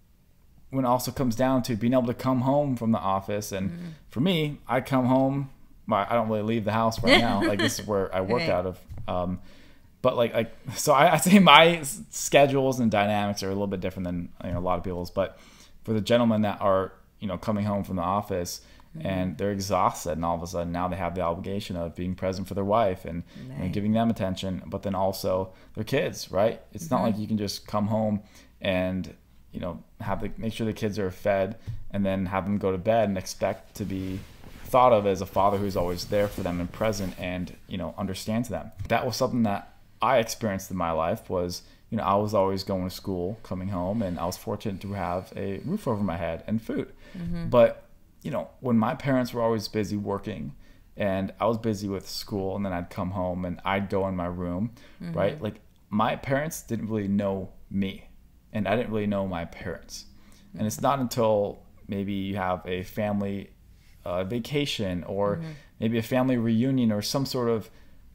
when it also comes down to being able to come home from the office, and for me, I come home, I don't really leave the house right now. Like, this is where I work Right. out of. Um, but like, like, so I, I say my s- schedules and dynamics are a little bit different than, you know, a lot of people's. But for the gentlemen that are, you know, coming home from the office and they're exhausted, and all of a sudden now they have the obligation of being present for their wife and, you know, Right. giving them attention, but then also their kids, right? It's not like you can just come home and, you know, have the make sure the kids are fed and then have them go to bed and expect to be thought of as a father who's always there for them and present and, you know, understands them. That was something that I experienced in my life. Was, you know, I was always going to school, coming home, and I was fortunate to have a roof over my head and food. But, you know, when my parents were always busy working and I was busy with school, and then I'd come home and I'd go in my room, right? Like, my parents didn't really know me. and I didn't really know my parents. And it's not until maybe you have a family uh, vacation or mm-hmm. maybe a family reunion or some sort of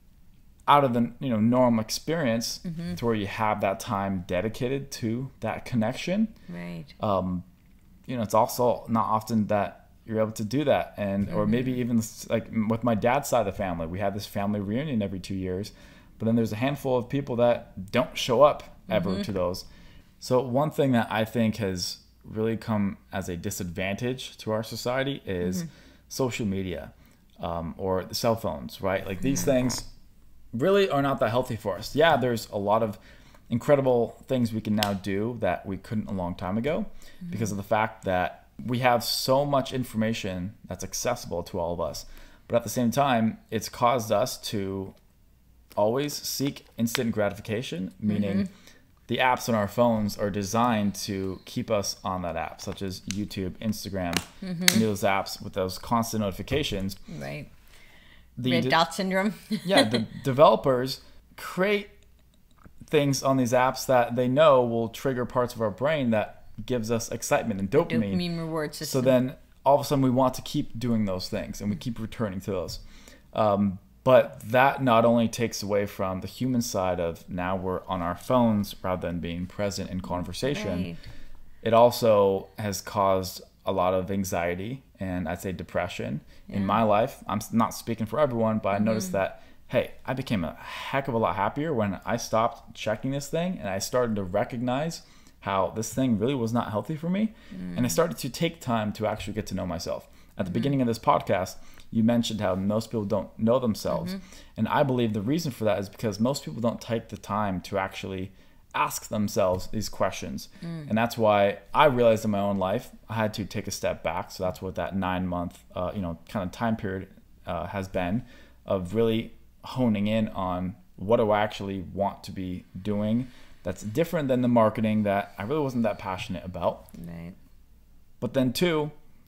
out of the you know norm experience mm-hmm. to where you have that time dedicated to that connection. Right. Um, you know, it's also not often that you're able to do that. And mm-hmm. or maybe even like with my dad's side of the family, we have this family reunion every two years, but then there's a handful of people that don't show up ever mm-hmm. to those. So one thing that I think has really come as a disadvantage to our society is mm-hmm. social media um, or the cell phones, right? Like these things really are not that healthy for us. Yeah, there's a lot of incredible things we can now do that we couldn't a long time ago mm-hmm. because of the fact that we have so much information that's accessible to all of us. But at the same time, it's caused us to always seek instant gratification, meaning mm-hmm. the apps on our phones are designed to keep us on that app, such as YouTube, Instagram, mm-hmm. any of those apps with those constant notifications. Right. The Red de- dot syndrome. yeah, the developers create things on these apps that they know will trigger parts of our brain that gives us excitement and dopamine. Dopamine reward system. So then all of a sudden we want to keep doing those things and we keep returning to those. Um, but that not only takes away from the human side of now we're on our phones rather than being present in conversation, right. it also has caused a lot of anxiety and I'd say depression yeah. in my life. I'm not speaking for everyone, but I mm-hmm. noticed that, hey, I became a heck of a lot happier when I stopped checking this thing and I started to recognize how this thing really was not healthy for me. Mm. And I started to take time to actually get to know myself. At the mm-hmm. beginning of this podcast, you mentioned how most people don't know themselves. Mm-hmm. And I believe the reason for that is because most people don't take the time to actually ask themselves these questions. Mm. And that's why I realized in my own life, I had to take a step back. So that's what that nine month, uh, you know, kind of time period uh, has been of really honing in on what do I actually want to be doing that's different than the marketing that I really wasn't that passionate about. Right. But then two,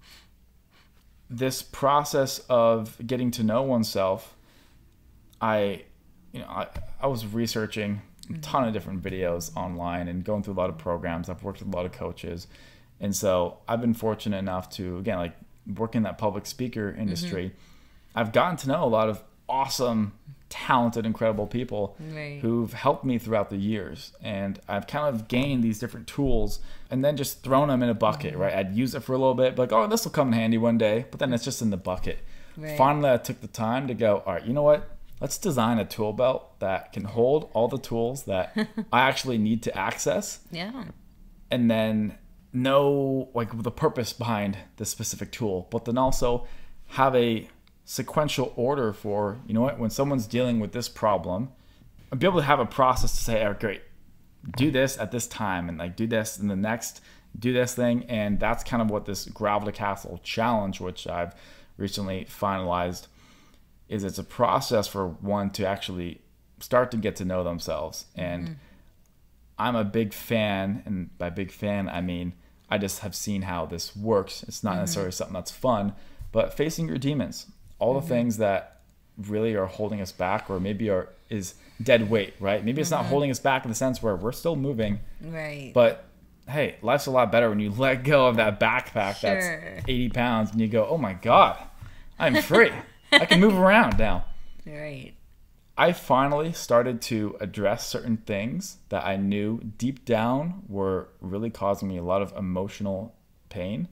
this process of getting to know oneself, I, you know, I, I was researching a ton of different videos online and going through a lot of programs. I've worked with a lot of coaches. And so I've been fortunate enough to, again, like work in that public speaker industry. Mm-hmm. I've gotten to know a lot of awesome, talented, incredible people right. who've helped me throughout the years. And I've kind of gained these different tools and then just thrown them in a bucket, mm-hmm. right? I'd use it for a little bit, but like, oh, this will come in handy one day. But then it's just in the bucket. Right. Finally, I took the time to go, all right, you know what? Let's design a tool belt that can hold all the tools that I actually need to access. Yeah. And then know like the purpose behind the specific tool, but then also have a sequential order for, you know what, when someone's dealing with this problem, I'll be able to have a process to say, oh, great, do this at this time and like do this in the next, do this thing. And that's kind of what this Gravel to Castle challenge, which I've recently finalized, is it's a process for one to actually start to get to know themselves. And mm-hmm. I'm a big fan, and by big fan, I mean, I just have seen how this works. It's not mm-hmm. necessarily something that's fun, but facing your demons, all mm-hmm. the things that really are holding us back, or maybe are is dead weight, right? Maybe it's mm-hmm. not holding us back in the sense where we're still moving, right? But hey, life's a lot better when you let go of that backpack sure. that's eighty pounds and you go, oh my God, I'm free. I can move around now. Right. I finally started to address certain things that I knew deep down were really causing me a lot of emotional pain.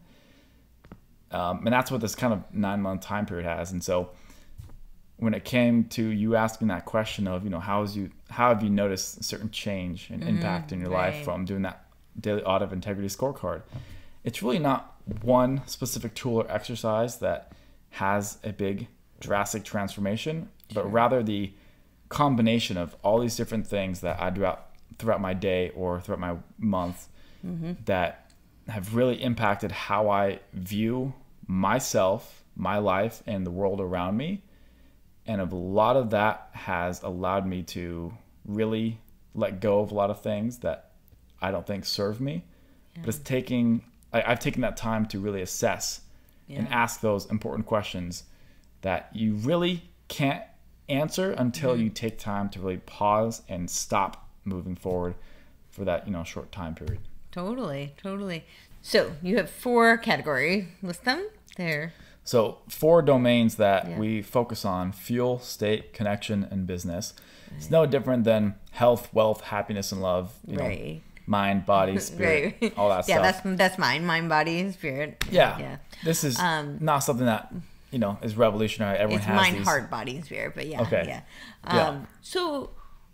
Um, and that's what this kind of nine month time period has. And so when it came to you asking that question of, you know, how, is you, how have you noticed a certain change and mm-hmm. impact in your right. life from doing that daily audit of integrity scorecard? It's really not one specific tool or exercise that has a big drastic transformation, but rather the combination of all these different things that I do out throughout my day or throughout my month mm-hmm. that have really impacted how I view myself, my life, and the world around me. And a lot of that has allowed me to really let go of a lot of things that I don't think serve me. Yeah. But it's taking, I, I've taken that time to really assess yeah. and ask those important questions that you really can't answer until mm-hmm. you take time to really pause and stop moving forward for that, you know, short time period. Totally, totally. So you have four categories. List them there. So four domains that Yeah. we focus on: fuel, state, connection, and business. Right. It's no different than health, wealth, happiness, and love. You right. know, mind, body, spirit, right. all that yeah, stuff. Yeah, that's that's mine. Mind, body, spirit. Yeah. Yeah. This is um, not something that, you know, is revolutionary. Everyone it's has mind, these. heart, body, and spirit. But yeah. Okay. Yeah. Um, yeah. So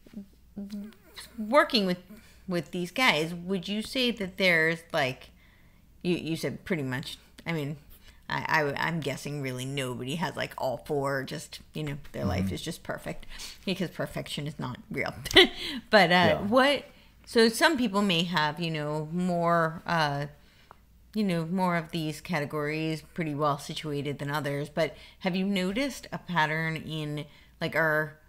working with with these guys, would you say that there's like, you you said pretty much. I mean. I, I, I'm guessing really nobody has like all four, just, you know, their mm-hmm. life is just perfect, because perfection is not real. But uh, yeah. what, so some people may have, you know, more, uh, you know, more of these categories pretty well situated than others. But have you noticed a pattern in like, are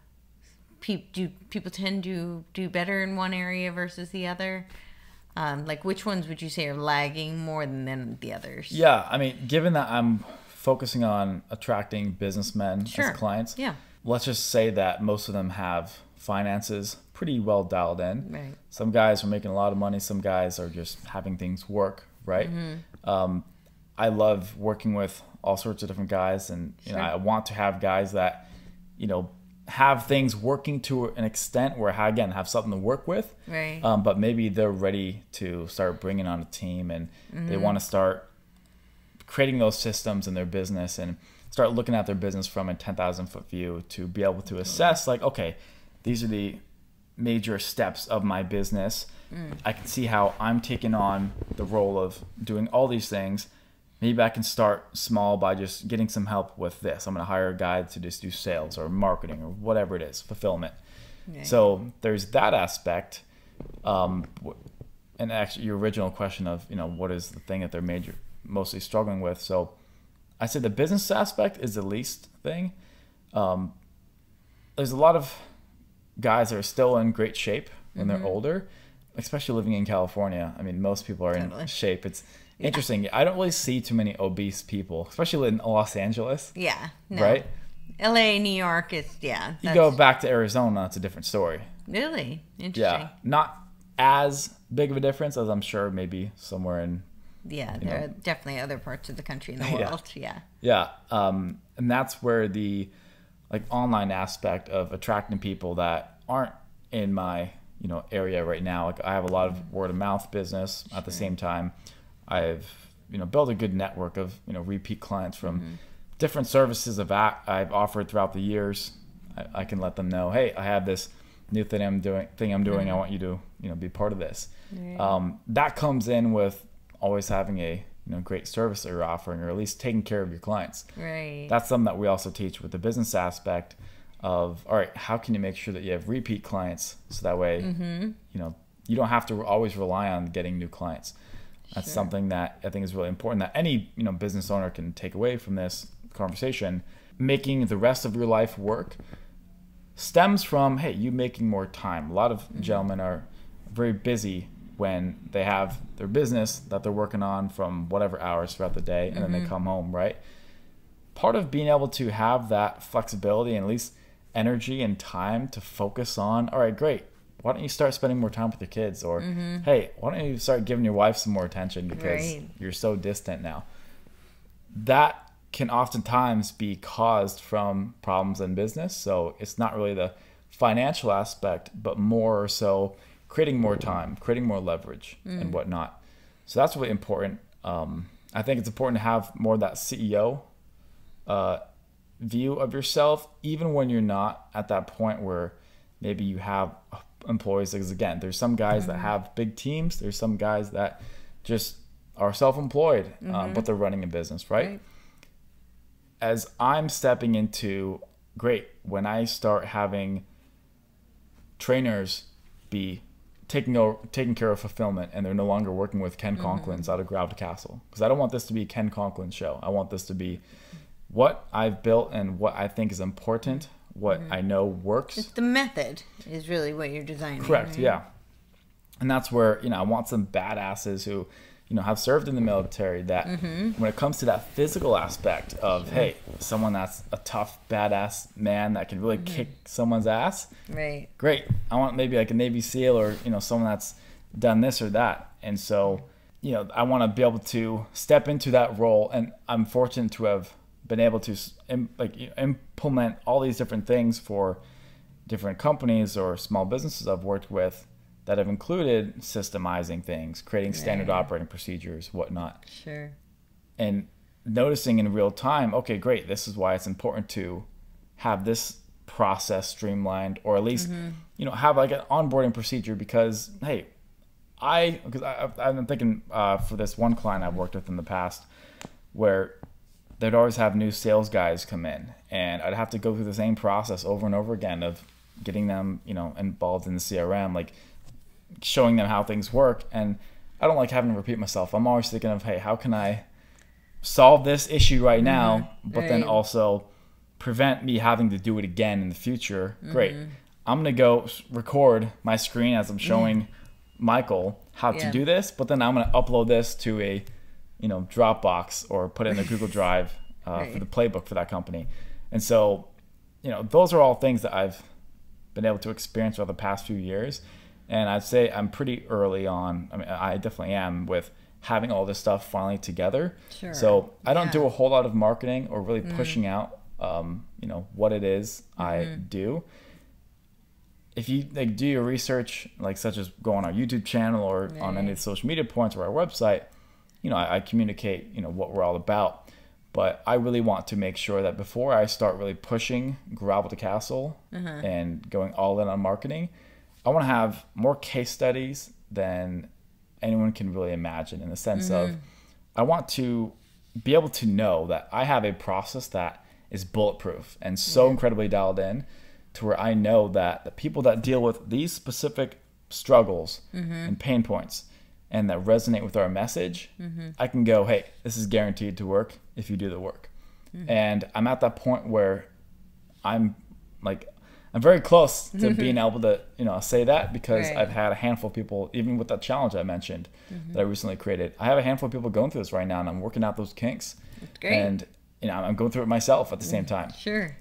pe- do people tend to do better in one area versus the other? Um, like, which ones would you say are lagging more than, than the others? Yeah, I mean, given that I'm focusing on attracting businessmen sure. as clients, yeah. let's just say that most of them have finances pretty well dialed in. Right. Some guys are making a lot of money. Some guys are just having things work, right? Mm-hmm. Um, I love working with all sorts of different guys, and you sure. know, I want to have guys that, you know, have things working to an extent where, again, have something to work with, right? Um, but maybe they're ready to start bringing on a team, and mm-hmm. they want to start creating those systems in their business and start looking at their business from a ten thousand foot view to be able to assess, like, okay, these are the major steps of my business. Mm. I can see how I'm taking on the role of doing all these things. Maybe I can start small by just getting some help with this. I'm going to hire a guy to just do sales or marketing or whatever it is, fulfillment. Okay. So there's that aspect. Um, and actually, your original question of, you know, what is the thing that they're major, mostly struggling with? So I said the business aspect is the least thing. Um, there's a lot of guys that are still in great shape when mm-hmm. they're older, especially living in California. I mean, most people are totally. in shape. It's Interesting. Yeah. I don't really see too many obese people, especially in Los Angeles. Yeah. No. Right? L A, New York, it's, yeah. You go back to Arizona, it's a different story. Really? Interesting. Yeah. Not as big of a difference as I'm sure maybe somewhere in... Yeah, there know. are definitely other parts of the country in the world. Yeah. Yeah. yeah. Um, and that's where the like online aspect of attracting people that aren't in my, you know, area right now. Like I have a lot of word of mouth business sure. at the same time. I've, you know, built a good network of, you know, repeat clients from mm-hmm. different services of I've offered throughout the years. I, I can let them know, hey, I have this new thing I'm doing. Thing I'm doing. Mm-hmm. I want you to, you know, be part of this. Right. Um, that comes in with always having a, you know, great service that you're offering, or at least taking care of your clients. Right. That's something that we also teach with the business aspect of, all right, how can you make sure that you have repeat clients so that way, mm-hmm. you know, you don't have to always rely on getting new clients. That's sure. something that I think is really important that any, you know, business owner can take away from this conversation. Making the rest of your life work stems from, hey, you making more time. A lot of mm-hmm. gentlemen are very busy when they have their business that they're working on from whatever hours throughout the day, and mm-hmm. then they come home, right? Part of being able to have that flexibility and at least energy and time to focus on, all right, great. Why don't you start spending more time with your kids? Or, mm-hmm. hey, why don't you start giving your wife some more attention because right. you're so distant now? That can oftentimes be caused from problems in business. So it's not really the financial aspect, but more so creating more time, creating more leverage mm. and whatnot. So that's really important. Um, I think it's important to have more of that C E O uh, view of yourself, even when you're not at that point where maybe you have employees. Because again, there's some guys mm-hmm. that have big teams. There's some guys that just are self-employed, mm-hmm. um, but they're running a business, right? right? As I'm stepping into, great, when I start having trainers be taking over, taking care of fulfillment, and they're no longer working with Ken mm-hmm. Conklin's out of Gravity Castle. Because I don't want this to be a Ken Conklin show. I want this to be what I've built and what I think is important, what mm-hmm. I know works. It's the method is really what you're designing. Correct, right? yeah. And that's where, you know, I want some badasses who, you know, have served in the military that mm-hmm. when it comes to that physical aspect of, sure. hey, someone that's a tough, badass man that can really mm-hmm. kick someone's ass. Right. Great. I want maybe like a Navy SEAL or, you know, someone that's done this or that. And so, you know, I want to be able to step into that role, and I'm fortunate to have been able to like implement all these different things for different companies or small businesses I've worked with that have included systemizing things, creating standard right. operating procedures, whatnot. Sure. And noticing in real time, okay, great, this is why it's important to have this process streamlined, or at least, mm-hmm. you know, have like an onboarding procedure, because, hey, I, because I, I've been thinking uh, for this one client I've worked with in the past, where they'd always have new sales guys come in, and I'd have to go through the same process over and over again of getting them, you know, involved in the C R M, like showing them how things work. And I don't like having to repeat myself. I'm always thinking of, hey, how can I solve this issue right now, mm-hmm. but right. then also prevent me having to do it again in the future. Mm-hmm. Great. I'm going to go record my screen as I'm showing mm-hmm. Michael how yeah. to do this, but then I'm going to upload this to a, you know, Dropbox or put it in a Google Drive uh, right. for the playbook for that company. And so, you know, those are all things that I've been able to experience over the past few years. And I'd say I'm pretty early on. I mean, I definitely am with having all this stuff finally together. Sure. So I don't yeah. do a whole lot of marketing or really mm. pushing out, um, you know, what it is mm-hmm. I do. If you like do your research, like such as go on our YouTube channel or right. on any of the social media points or our website, you know, I, I communicate, you know, what we're all about. But I really want to make sure that before I start really pushing Gravel to Castle uh-huh. and going all in on marketing, I want to have more case studies than anyone can really imagine, in the sense mm-hmm. of I want to be able to know that I have a process that is bulletproof and so yeah. incredibly dialed in to where I know that the people that deal with these specific struggles mm-hmm. and pain points and that resonate with our message, mm-hmm. I can go, hey, this is guaranteed to work if you do the work. Mm-hmm. And I'm at that point where I'm like, I'm very close to being able to, you know, say that, because right. I've had a handful of people, even with that challenge I mentioned mm-hmm. that I recently created, I have a handful of people going through this right now, and I'm working out those kinks. That's great. And, you know, I'm going through it myself at the same time. Sure.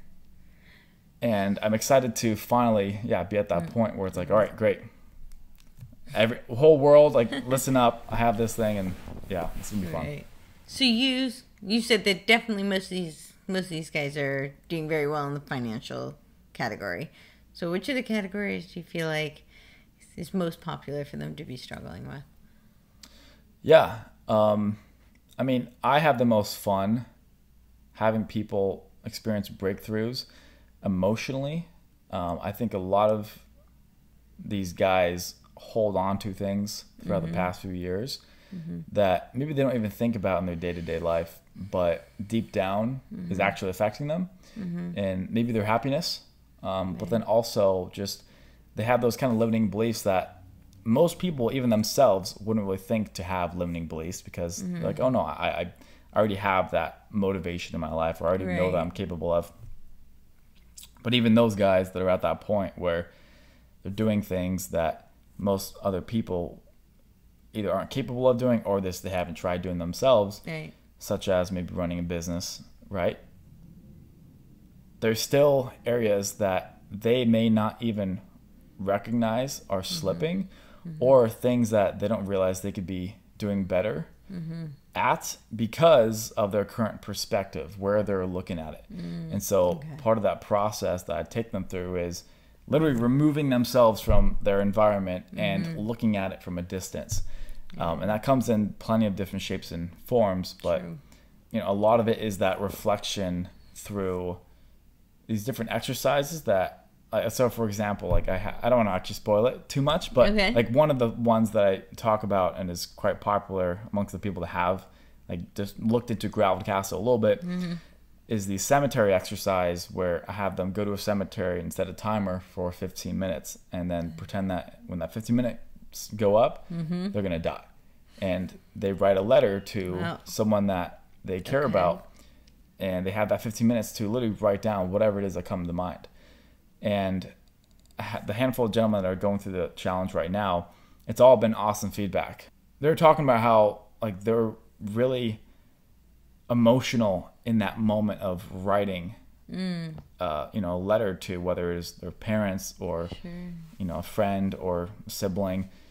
And I'm excited to finally, yeah, be at that mm-hmm. point where it's like, all right, great. Every whole world, like, listen up. I have this thing, and yeah, it's gonna be right. fun. So you you said that definitely most of these most of these guys are doing very well in the financial category. So which of the categories do you feel like is most popular for them to be struggling with? Yeah, um, I mean, I have the most fun having people experience breakthroughs emotionally. Um, I think a lot of these guys hold on to things throughout mm-hmm. the past few years mm-hmm. that maybe they don't even think about in their day-to-day life, but deep down mm-hmm. is actually affecting them mm-hmm. and maybe their happiness. Um, right. But then also just they have those kind of limiting beliefs that most people, even themselves, wouldn't really think to have limiting beliefs, because mm-hmm. they're like, oh no, I, I already have that motivation in my life, or I already right. know that I'm capable of. But even those guys that are at that point where they're doing things that most other people either aren't capable of doing, or this they haven't tried doing themselves, right. such as maybe running a business, right? There's still areas that they may not even recognize are slipping mm-hmm. Mm-hmm. or things that they don't realize they could be doing better mm-hmm. at because of their current perspective, where they're looking at it. Mm, and so okay. part of that process that I take them through is literally removing themselves from their environment mm-hmm. and looking at it from a distance. Yeah. Um, and that comes in plenty of different shapes and forms, but True. you know, a lot of it is that reflection through these different exercises that, uh, so for example, like I, ha- I don't want to actually spoil it too much, but okay. like one of the ones that I talk about and is quite popular amongst the people that have like just looked into Gravel to Castle a little bit mm-hmm. is the cemetery exercise, where I have them go to a cemetery and set a timer for fifteen minutes and then pretend that when that fifteen minutes go up, mm-hmm. they're going to die. And they write a letter to wow. someone that they care okay. about. And they have that fifteen minutes to literally write down whatever it is that comes to mind. And the handful of gentlemen that are going through the challenge right now, it's all been awesome feedback. They're talking about how like they're really emotional in that moment of writing, mm. uh, you know, a letter to whether it's their parents or, sure. you know, a friend or a sibling.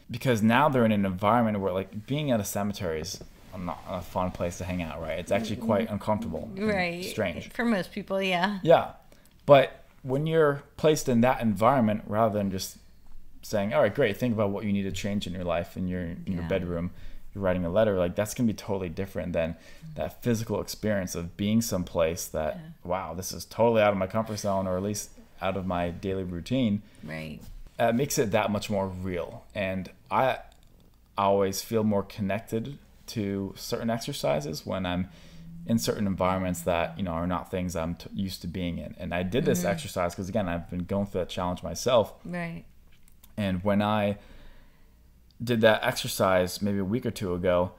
because now they're in an environment where like being at a cemetery is not a fun place to hang out, right? It's actually quite uncomfortable, right? Strange for most people, yeah. Yeah, but when you're placed in that environment, rather than just saying, "All right, great, think about what you need to change in your life," in your in your yeah. bedroom, you're writing a letter, like that's gonna be totally different than that physical experience of being someplace that, yeah. wow, this is totally out of my comfort zone, or at least out of my daily routine. Right. It makes it that much more real, and I always feel more connected to certain exercises when I'm in certain environments that, you know, are not things I'm t- used to being in. And I did this mm-hmm. exercise because, again, I've been going through that challenge myself. Right. And when I did that exercise maybe a week or two ago,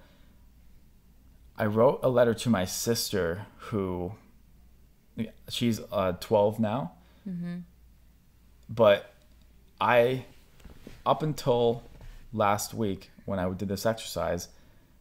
I wrote a letter to my sister who, she's uh, twelve now. Mm-hmm. But I, up until last week when I did this exercise,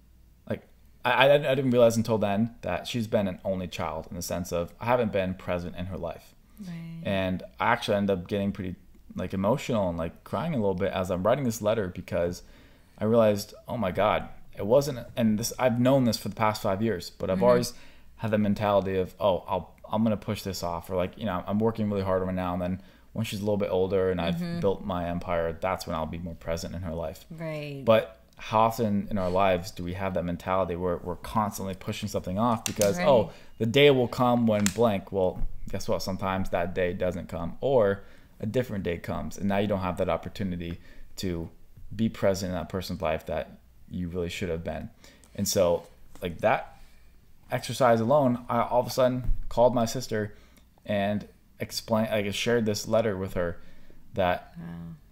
I, I didn't realize until then that she's been an only child, in the sense of I haven't been present in her life. Right. And I actually ended up getting pretty like emotional and like crying a little bit as I'm writing this letter, because I realized, oh my God, it wasn't, and this, I've known this for the past five years, but I've mm-hmm. always had the mentality of, oh, I'll, I'm going to push this off, or like, you know, I'm working really hard right now, and then when she's a little bit older and mm-hmm. I've built my empire, that's when I'll be more present in her life. Right. But how often in our lives do we have that mentality where we're constantly pushing something off because, right. oh, the day will come when blank. Well, guess what? Sometimes that day doesn't come, or a different day comes, and now you don't have that opportunity to be present in that person's life that you really should have been. And so like that exercise alone, I all of a sudden called my sister and explained, I shared this letter with her that wow.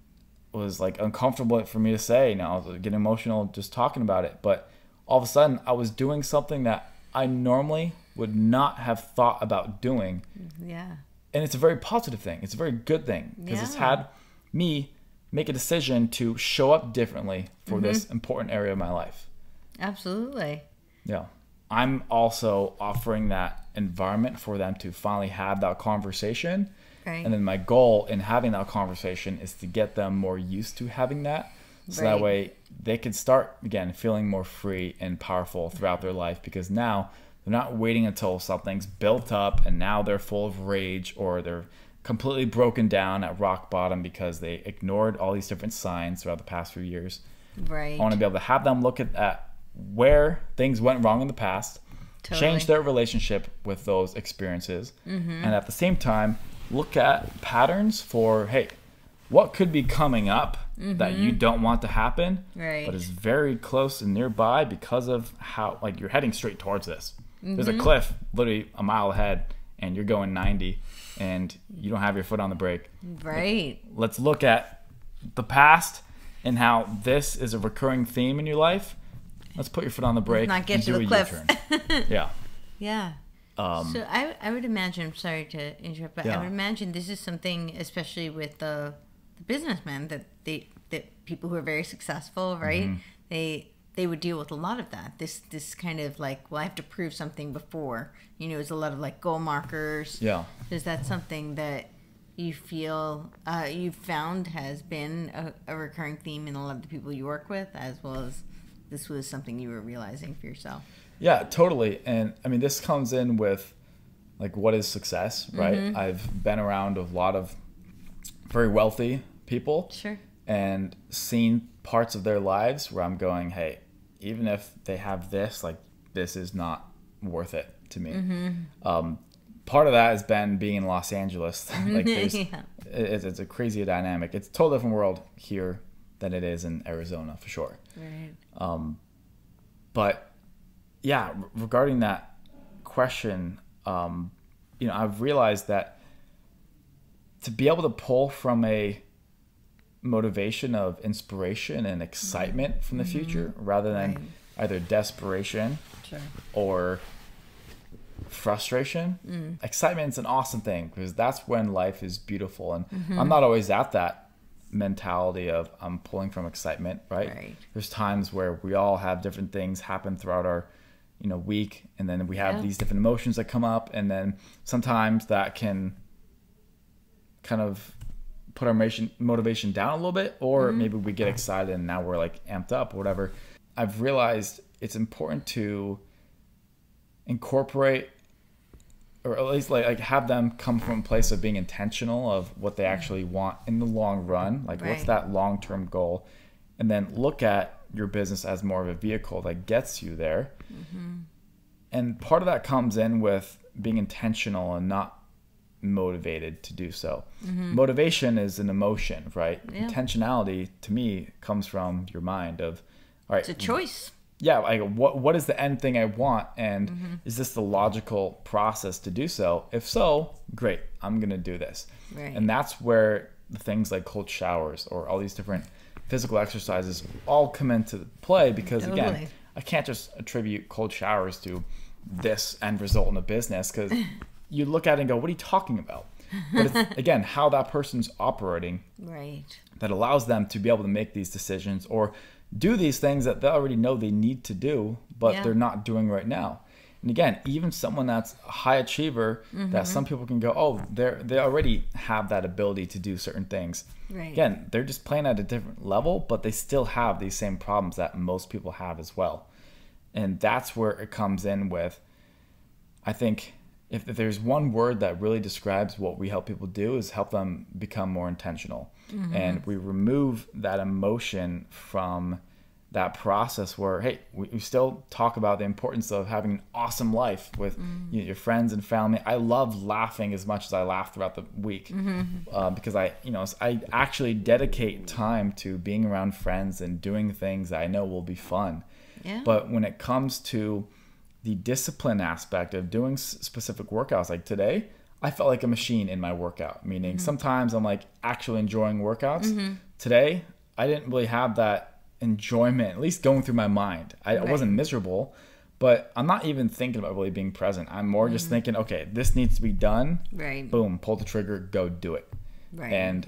was like uncomfortable for me to say. You know, I was getting emotional just talking about it, but all of a sudden I was doing something that I normally would not have thought about doing. Yeah. And it's a very positive thing. It's a very good thing, because yeah. it's had me make a decision to show up differently for mm-hmm. this important area of my life. Absolutely. Yeah. I'm also offering that environment for them to finally have that conversation. Right. And then my goal in having that conversation is to get them more used to having that. So right. that way they can start, again, feeling more free and powerful throughout their life, because now they're not waiting until something's built up and now they're full of rage, or they're completely broken down at rock bottom because they ignored all these different signs throughout the past few years. Right. I want to be able to have them look at, at where things went wrong in the past, totally. Change their relationship with those experiences, mm-hmm. and at the same time, look at patterns for, hey, what could be coming up mm-hmm. that you don't want to happen, right. but is very close and nearby because of how, like, you're heading straight towards this. Mm-hmm. There's a cliff literally a mile ahead and you're going ninety and you don't have your foot on the brake. Right. Like, let's look at the past and how this is a recurring theme in your life. Let's put your foot on the brake not get and to do the a cliff. U-turn. Yeah. Yeah. Um, so I I would imagine, I'm sorry to interrupt, but yeah. I would imagine this is something, especially with the, the businessmen, that they that people who are very successful, right? Mm-hmm. They they would deal with a lot of that. This this kind of like, well, I have to prove something before. You know, it's a lot of like goal markers. Yeah. Is that something that you feel uh, you've found has been a, a recurring theme in a lot of the people you work with, as well as this was something you were realizing for yourself? Yeah, totally. And I mean, this comes in with like, what is success, right? Mm-hmm. I've been around a lot of very wealthy people. Sure. And seen parts of their lives where I'm going, hey, even if they have this, like, this is not worth it to me. Mm-hmm. Um, part of that has been being in Los Angeles. Like, there's, yeah. it's, it's a crazy dynamic. It's a totally different world here than it is in Arizona, for sure. Right. Um, but yeah, regarding that question, um, you know, I've realized that to be able to pull from a motivation of inspiration and excitement from the mm-hmm. future, rather than right. either desperation sure. or frustration. Mm. Excitement's an awesome thing, because that's when life is beautiful. And mm-hmm. I'm not always at that mentality of I'm pulling from excitement, right? right? There's times where we all have different things happen throughout our, you know, week, and then we have yeah. these different emotions that come up, and then sometimes that can kind of put our motivation motivation down a little bit, or mm-hmm. maybe we get excited and now we're like amped up or whatever. I've realized it's important to incorporate, or at least like, like have them come from a place of being intentional of what they actually want in the long run. Like right. what's that long-term goal? And then look at your business as more of a vehicle that gets you there. Mm-hmm. And part of that comes in with being intentional and not motivated to do so. Mm-hmm. Motivation is an emotion, right? Yeah. Intentionality to me comes from your mind of, all right, it's a choice. Yeah, like what what is the end thing I want, and mm-hmm. is this the logical process to do so? If so, great, I'm gonna do this. Right. And that's where the things like cold showers or all these different physical exercises all come into play, because totally. Again, I can't just attribute cold showers to this end result in a business, because you look at it and go, what are you talking about? But it's, again, how that person's operating, right, that allows them to be able to make these decisions or do these things that they already know they need to do, but yeah. they're not doing right now. And again, even someone that's a high achiever, mm-hmm. that some people can go, oh, they're they already have that ability to do certain things. Right. Again, they're just playing at a different level, but they still have these same problems that most people have as well. And that's where it comes in with, I think, if, if there's one word that really describes what we help people do, is help them become more intentional. Mm-hmm. And we remove that emotion from that process where, hey, we, we still talk about the importance of having an awesome life with mm-hmm. you know, your friends and family. I love laughing as much as I laugh throughout the week, mm-hmm. uh, because I, you know, I actually dedicate time to being around friends and doing things that I know will be fun. Yeah. But when it comes to the discipline aspect of doing s- specific workouts, like today, I felt like a machine in my workout, meaning mm-hmm. sometimes I'm like actually enjoying workouts. Mm-hmm. Today, I didn't really have that enjoyment, at least going through my mind. I, right. I wasn't miserable, but I'm not even thinking about really being present. I'm more mm-hmm. just thinking, okay, this needs to be done. Right. Boom, pull the trigger, go do it. Right. And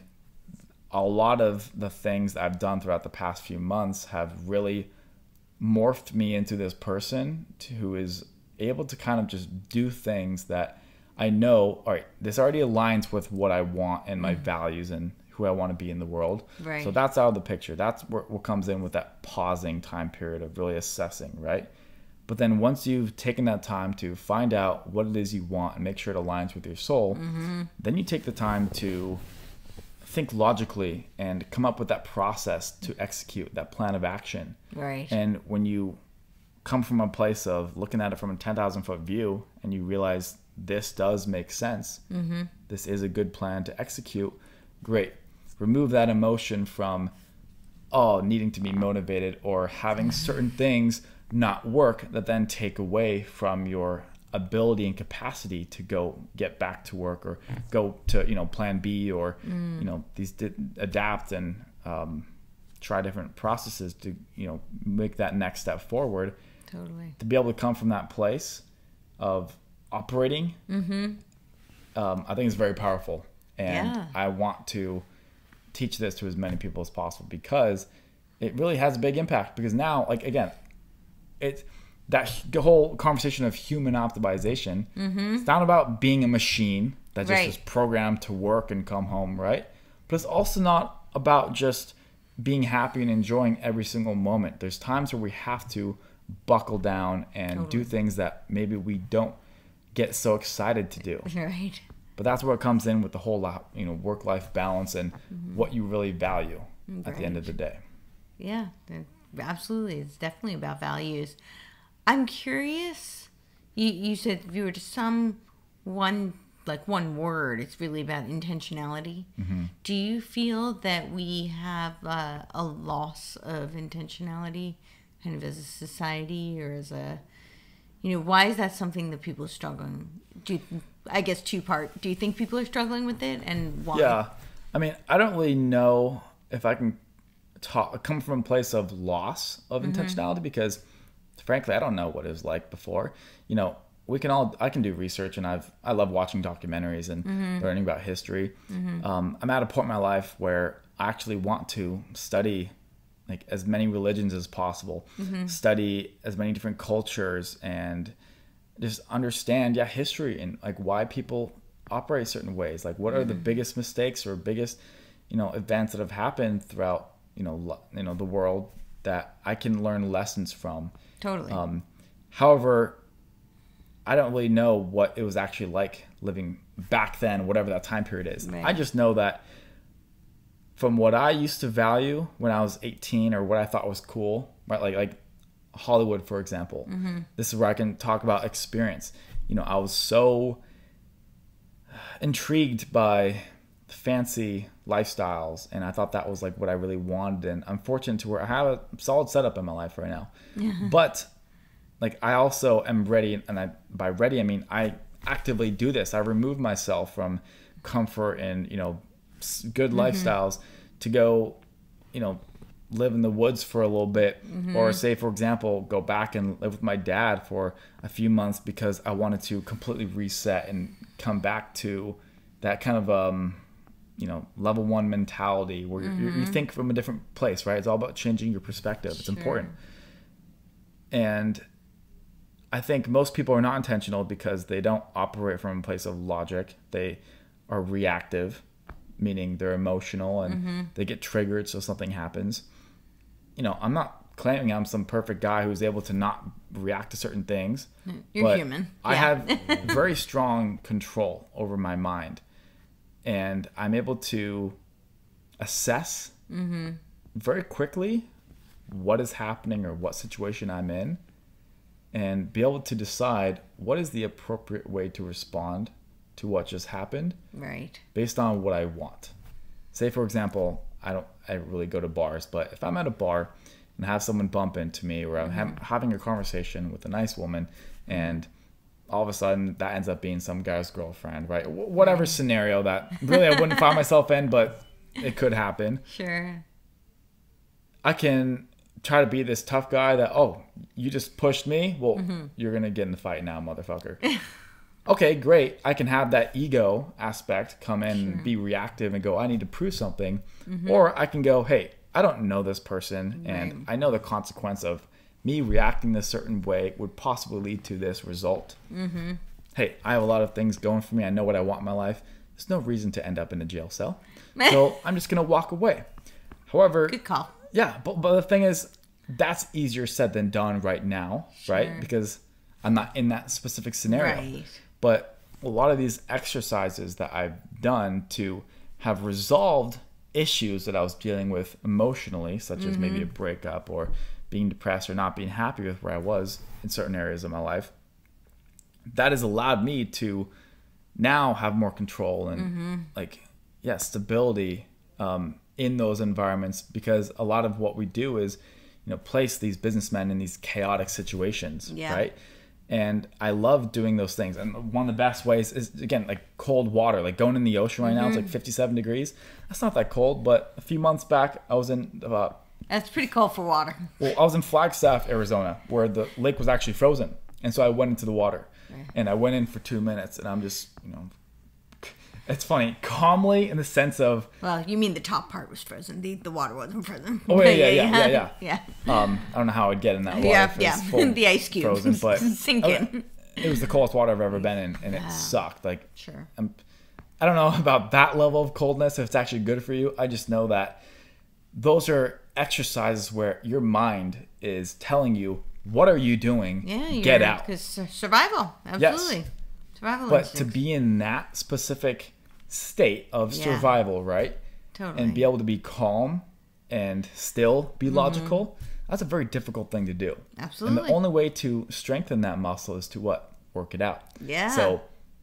a lot of the things that I've done throughout the past few months have really morphed me into this person to, who is able to kind of just do things that I know, all right, this already aligns with what I want and my mm. values and who I want to be in the world. Right. So that's out of the picture. That's what, what comes in with that pausing time period of really assessing, right? But then once you've taken that time to find out what it is you want and make sure it aligns with your soul, mm-hmm. then you take the time to think logically and come up with that process to execute that plan of action. Right. And when you come from a place of looking at it from a ten thousand foot view and you realize this does make sense, mm-hmm. this is a good plan to execute, great. Remove that emotion from, oh, needing to be motivated or having certain things not work that then take away from your ability and capacity to go get back to work or go to, you know, plan B or, mm. you know, these di- adapt and um, try different processes to, you know, make that next step forward. Totally. To be able to come from that place of operating, mm-hmm. um, I think it's very powerful. And yeah. I want to teach this to as many people as possible because it really has a big impact. Because now, like, again, it's that whole conversation of human optimization. Mm-hmm. It's not about being a machine that just right. is programmed to work and come home, right? But it's also not about just being happy and enjoying every single moment. There's times where we have to buckle down and totally. do things that maybe we don't get so excited to do. Right. But that's where it comes in with the whole, you know, work-life balance and mm-hmm. what you really value right. at the end of the day. Yeah, absolutely. It's definitely about values. I'm curious, you, you said if you were to sum one, like one word, it's really about intentionality. Mm-hmm. Do you feel that we have uh, a loss of intentionality kind of as a society or as a, you know, why is that something that people are struggling? Do you, I guess two part. Do you think people are struggling with it and why? Yeah. I mean, I don't really know if I can talk, come from a place of loss of mm-hmm. intentionality because frankly, I don't know what it was like before. You know, we can all, I can do research and I've, I love watching documentaries and mm-hmm. learning about history. Mm-hmm. Um, I'm at a point in my life where I actually want to study like as many religions as possible, mm-hmm. study as many different cultures and just understand, yeah, history and like why people operate certain ways. Like what mm-hmm. are the biggest mistakes or biggest, you know, events that have happened throughout, you know, lo- you know, the world that I can learn lessons from. Totally. Um, however, I don't really know what it was actually like living back then, whatever that time period is. Right. I just know that from what I used to value when I was eighteen, or what I thought was cool, right? Like, like Hollywood, for example. Mm-hmm. This is where I can talk about experience. You know, I was so intrigued by fancy lifestyles, and I thought that was like what I really wanted. And I'm fortunate to where I have a solid setup in my life right now. Yeah. But like, I also am ready, and I by ready I mean I actively do this. I remove myself from comfort and, you know, good mm-hmm. lifestyles to go, you know, live in the woods for a little bit, mm-hmm. or say, for example, go back and live with my dad for a few months because I wanted to completely reset and come back to that kind of um you know, level one mentality where mm-hmm. you, you think from a different place, right? It's all about changing your perspective. It's sure. important. And I think most people are not intentional because they don't operate from a place of logic. They are reactive, meaning they're emotional and mm-hmm. they get triggered, so something happens. You know, I'm not claiming I'm some perfect guy who's able to not react to certain things. You're but human. I yeah. have very strong control over my mind. And I'm able to assess mm-hmm. very quickly what is happening or what situation I'm in, and be able to decide what is the appropriate way to respond to what just happened, right? Based on what I want. Say, for example, I don't I really go to bars, but if I'm at a bar and have someone bump into me, or I'm mm-hmm. ha- having a conversation with a nice woman, and all of a sudden that ends up being some guy's girlfriend, right? W- whatever right. scenario that really I wouldn't find myself in, but it could happen. Sure. I can try to be this tough guy that, oh, you just pushed me? Well, mm-hmm. you're going to get in the fight now, motherfucker. Okay, great. I can have that ego aspect come in sure. and be reactive and go, I need to prove something. Mm-hmm. Or I can go, hey, I don't know this person, right. and I know the consequence of me reacting this certain way would possibly lead to this result. Mm-hmm. Hey, I have a lot of things going for me. I know what I want in my life. There's no reason to end up in a jail cell. So I'm just going to walk away. However, good call. Yeah, but, but the thing is, that's easier said than done right now, sure. right? Because I'm not in that specific scenario. Right. But a lot of these exercises that I've done to have resolved issues that I was dealing with emotionally, such mm-hmm. as maybe a breakup or being depressed or not being happy with where I was in certain areas of my life, that has allowed me to now have more control and mm-hmm. like, yeah, stability um, in those environments, because a lot of what we do is, you know, place these businessmen in these chaotic situations, yeah. right? And I love doing those things. And one of the best ways is, again, like cold water, like going in the ocean right mm-hmm. now, it's like fifty-seven degrees. That's not that cold, but a few months back, I was in uh, That's pretty cold for water. Well, I was in Flagstaff, Arizona, where the lake was actually frozen. And so I went into the water. Right. And I went in for two minutes. And I'm just, you know, it's funny, calmly in the sense of... Well, you mean the top part was frozen. The the water wasn't frozen. Oh, yeah, yeah, yeah, yeah, yeah. yeah. Um, I don't know how I'd get in that water. Yeah, yeah. The ice cube. Frozen, but sinking. It was the coldest water I've ever been in, and it yeah. sucked. Like, sure. I'm, I don't know about that level of coldness, if it's actually good for you. I just know that those are exercises where your mind is telling you, what are you doing? Yeah, get out. Because survival, absolutely. Yes. Survival But instincts. to be in that specific state of yeah. survival, right? Totally. And be able to be calm and still be logical, mm-hmm. that's a very difficult thing to do. Absolutely. And the only way to strengthen that muscle is to what? Work it out. Yeah. So,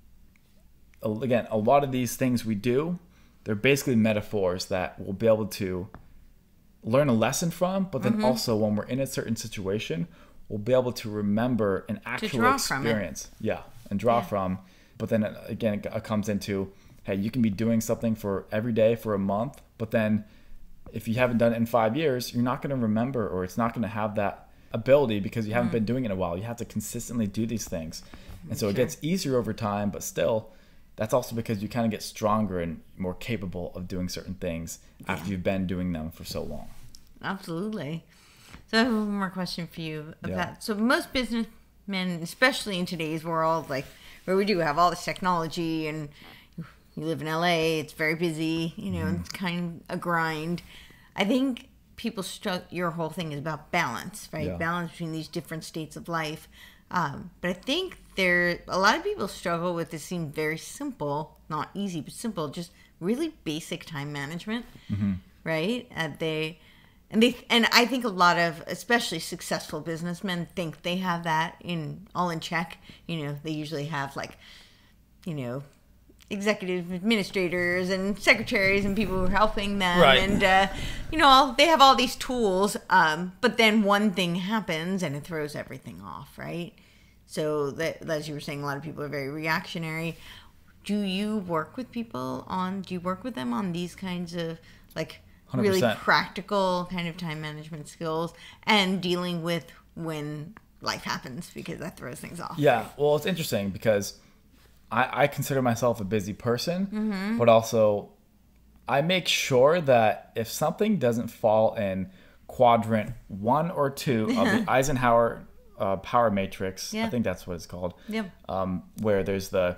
again, a lot of these things we do, they're basically metaphors that we'll be able to learn a lesson from, but then mm-hmm. also when we're in a certain situation, we'll be able to remember an actual experience. Yeah, and draw yeah. from. But then again, it comes into, hey, you can be doing something for every day for a month, but then if you haven't done it in five years, you're not going to remember, or it's not going to have that ability because you haven't mm. been doing it in a while. You have to consistently do these things. And so sure. it gets easier over time, but still, that's also because you kind of get stronger and more capable of doing certain things yeah. after you've been doing them for so long. Absolutely. So I have one more question for you of yeah. that. So most businessmen, especially in today's world, like where we do have all this technology and you live in L A, it's very busy, you know, mm. it's kind of a grind. I think people struggle, your whole thing is about balance, right? Yeah. Balance between these different states of life. Um, but I think there, a lot of people struggle with this. Seems very simple, not easy, but simple, just really basic time management, mm-hmm. right? Uh, they, and they, and I think a lot of, especially successful businessmen, think they have that in all in check. You know, they usually have like, you know, executive administrators and secretaries and people who are helping them, right. and uh, you know, all, they have all these tools. Um, but then one thing happens and it throws everything off, right? So that, as you were saying, a lot of people are very reactionary. Do you work with people on? Do you work with them on these kinds of like one hundred percent really practical kind of time management skills and dealing with when life happens, because that throws things off? Yeah. Well, it's interesting because I, I consider myself a busy person, mm-hmm. but also I make sure that if something doesn't fall in quadrant one or two of the Eisenhower uh, power matrix, yeah. I think that's what it's called, yeah. um, where there's the,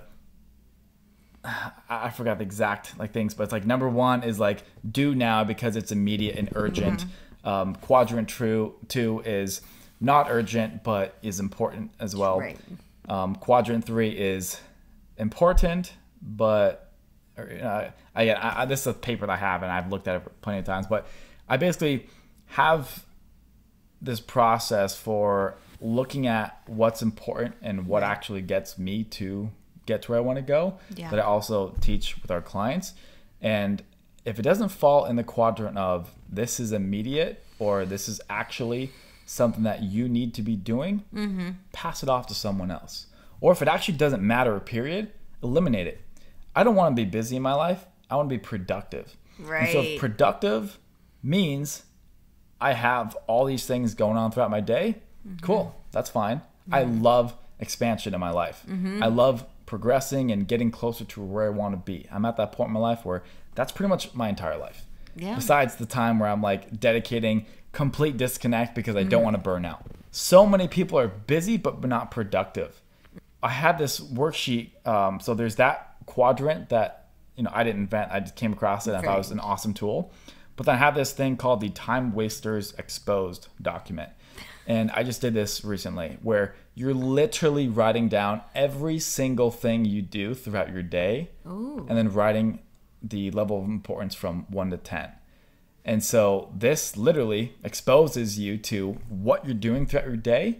I forgot the exact like things, but it's like number one is like do now because it's immediate and urgent. Mm-hmm. Um, quadrant true, two is not urgent but is important as well. Right. Um, quadrant three is important, but uh, I, I, this is a paper that I have and I've looked at it plenty of times, but I basically have this process for looking at what's important and what actually gets me to get to where I want to go, yeah. that I also teach with our clients. And if it doesn't fall in the quadrant of this is immediate or this is actually something that you need to be doing, mm-hmm. pass it off to someone else. Or if it actually doesn't matter, period, eliminate it. I don't want to be busy in my life. I want to be productive. Right. And so if productive means I have all these things going on throughout my day, mm-hmm. cool. That's fine. Mm-hmm. I love expansion in my life. Mm-hmm. I love progressing and getting closer to where I want to be. I'm at that point in my life where that's pretty much my entire life. Yeah. Besides the time where I'm like dedicating complete disconnect because I mm-hmm. don't want to burn out. So many people are busy but not productive. I had this worksheet. Um, so there's that quadrant that, you know, I didn't invent. I just came across it and I thought it was an awesome tool. But then I have this thing called the Time Wasters Exposed document. And I just did this recently where you're literally writing down every single thing you do throughout your day. Ooh. And then writing the level of importance from one to ten. And so this literally exposes you to what you're doing throughout your day.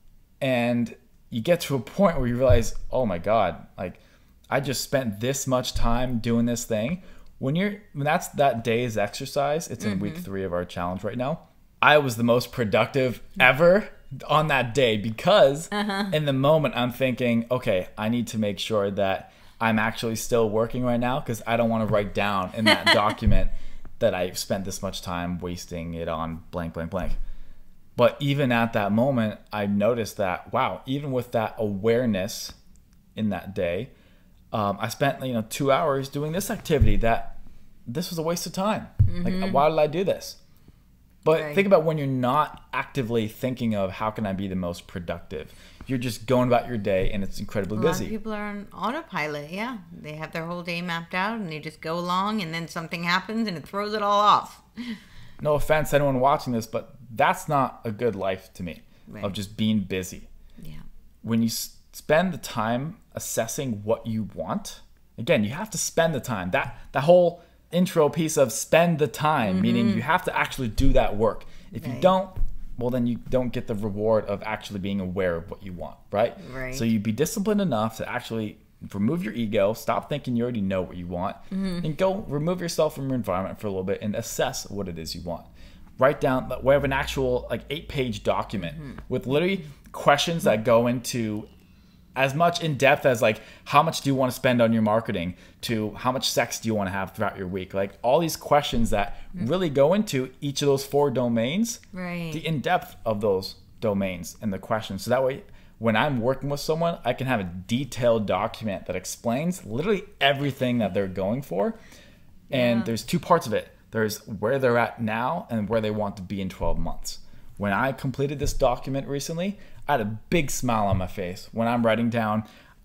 And you get to a point where you realize, oh my God, like I just spent this much time doing this thing. When you're, when that's that day's exercise, it's in mm-hmm. week three of our challenge right now. I was the most productive ever on that day because uh-huh. in the moment I'm thinking, okay, I need to make sure that I'm actually still working right now because I don't want to write down in that document that I spent this much time wasting it on blank, blank, blank. But even at that moment, I noticed that, wow, even with that awareness in that day, um, I spent, you know, two hours doing this activity that this was a waste of time. Mm-hmm. Like, why did I do this? But right. think about when you're not actively thinking of how can I be the most productive. You're just going about your day and it's incredibly a busy. A lot of people are on autopilot, yeah. They have their whole day mapped out and they just go along and then something happens and it throws it all off. No offense to anyone watching this, but that's not a good life to me, right. of just being busy. Yeah. When you s- spend the time assessing what you want, again, you have to spend the time. That that whole intro piece of spend the time, mm-hmm. meaning you have to actually do that work. If right. you don't, well, then you don't get the reward of actually being aware of what you want, right? Right. So you be disciplined enough to actually remove your ego, stop thinking you already know what you want, mm-hmm. and go remove yourself from your environment for a little bit and assess what it is you want. Write down, we have an actual like eight page document mm-hmm. with literally questions that go into as much in depth as like, how much do you want to spend on your marketing, to how much sex do you want to have throughout your week? Like all these questions that mm-hmm. really go into each of those four domains, right. the in-depth of those domains and the questions. So that way, when I'm working with someone, I can have a detailed document that explains literally everything that they're going for. And yeah. there's two parts of it. There's where they're at now and where they want to be in twelve months. When I completed this document recently, I had a big smile on my face. When I'm writing down,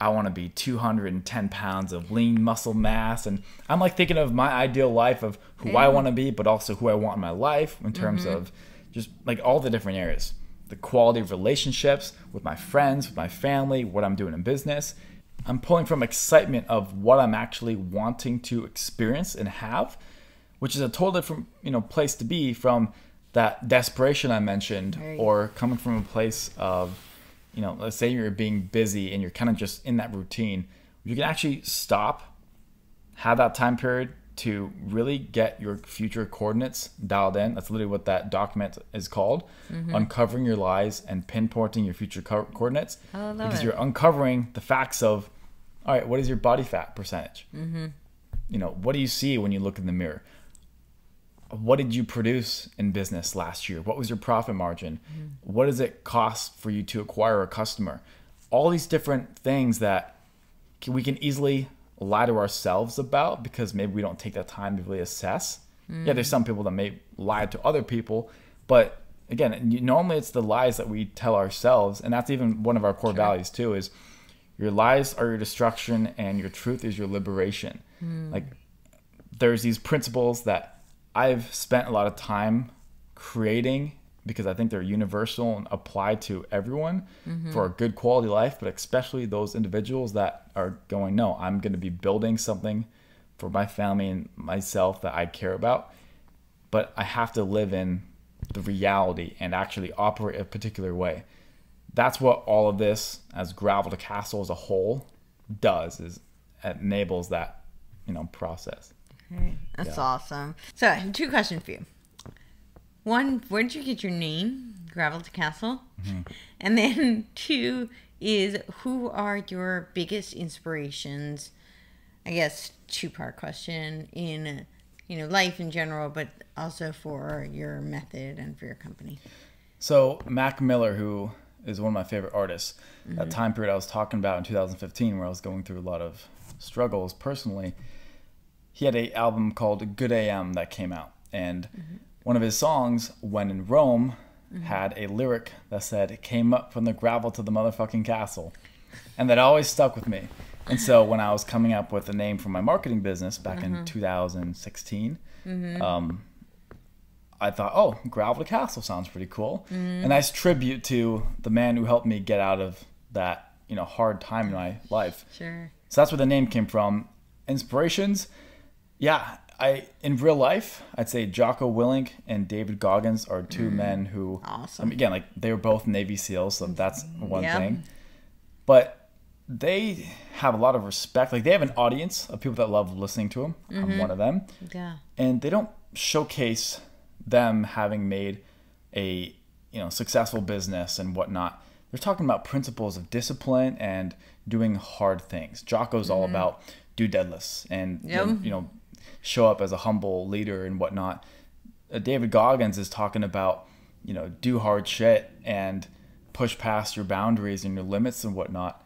I want to be two hundred ten pounds of lean muscle mass. And I'm like thinking of my ideal life of who mm. I want to be, but also who I want in my life in terms mm-hmm. of just like all the different areas. The quality of relationships with my friends, with my family, what I'm doing in business. I'm pulling from excitement of what I'm actually wanting to experience and have, which is a totally different, you know, place to be from that desperation I mentioned, right. or coming from a place of, you know, let's say you're being busy and you're kind of just in that routine. You can actually stop, have that time period to really get your future coordinates dialed in. That's literally what that document is called. Mm-hmm. Uncovering your lies and pinpointing your future co- coordinates. I love because it. You're uncovering the facts of, all right, what is your body fat percentage? Mm-hmm. You know, what do you see when you look in the mirror? What did you produce in business last year? What was your profit margin? Mm-hmm. What does it cost for you to acquire a customer? All these different things that we can easily lie to ourselves about because maybe we don't take that time to really assess. Mm. Yeah, there's some people that may lie to other people, but again, normally it's the lies that we tell ourselves, and that's even one of our core sure. values too, is your lies are your destruction and your truth is your liberation. Mm. Like there's these principles that I've spent a lot of time creating because I think they're universal and apply to everyone mm-hmm. for a good quality life, but especially those individuals that are going, no, I'm going to be building something for my family and myself that I care about, but I have to live in the reality and actually operate a particular way. That's what all of this as Gravel to Castle as a whole does, is it enables that, you know, process. Okay. That's yeah. awesome. So I have two questions for you. One, where did you get your name, Gravel to Castle? Mm-hmm. And then two is, who are your biggest inspirations? I guess two-part question in, you know, life in general, but also for your method and for your company. So Mac Miller, who is one of my favorite artists, mm-hmm. that time period I was talking about in two thousand fifteen, where I was going through a lot of struggles personally, he had an album called Good A M that came out, and mm-hmm. one of his songs, When in Rome, mm-hmm. had a lyric that said, it came up from the gravel to the motherfucking castle. And that always stuck with me. And so when I was coming up with a name for my marketing business back mm-hmm. in two thousand sixteen, mm-hmm. um, I thought, oh, Gravel to Castle sounds pretty cool. Mm-hmm. A nice tribute to the man who helped me get out of that, you know, hard time in my life. Sure. So that's where the name came from. Inspirations, yeah. I, in real life, I'd say Jocko Willink and David Goggins are two mm. men who, awesome. I mean, again, like they were both Navy SEALs, so that's one yep. thing. But they have a lot of respect. Like they have an audience of people that love listening to them. Mm-hmm. I'm one of them. Yeah. And they don't showcase them having made a, you know, successful business and whatnot. They're talking about principles of discipline and doing hard things. Jocko's mm-hmm. all about do deadlifts and yep. you know, you know show up as a humble leader and whatnot. Uh, David Goggins is talking about, you know, do hard shit and push past your boundaries and your limits and whatnot.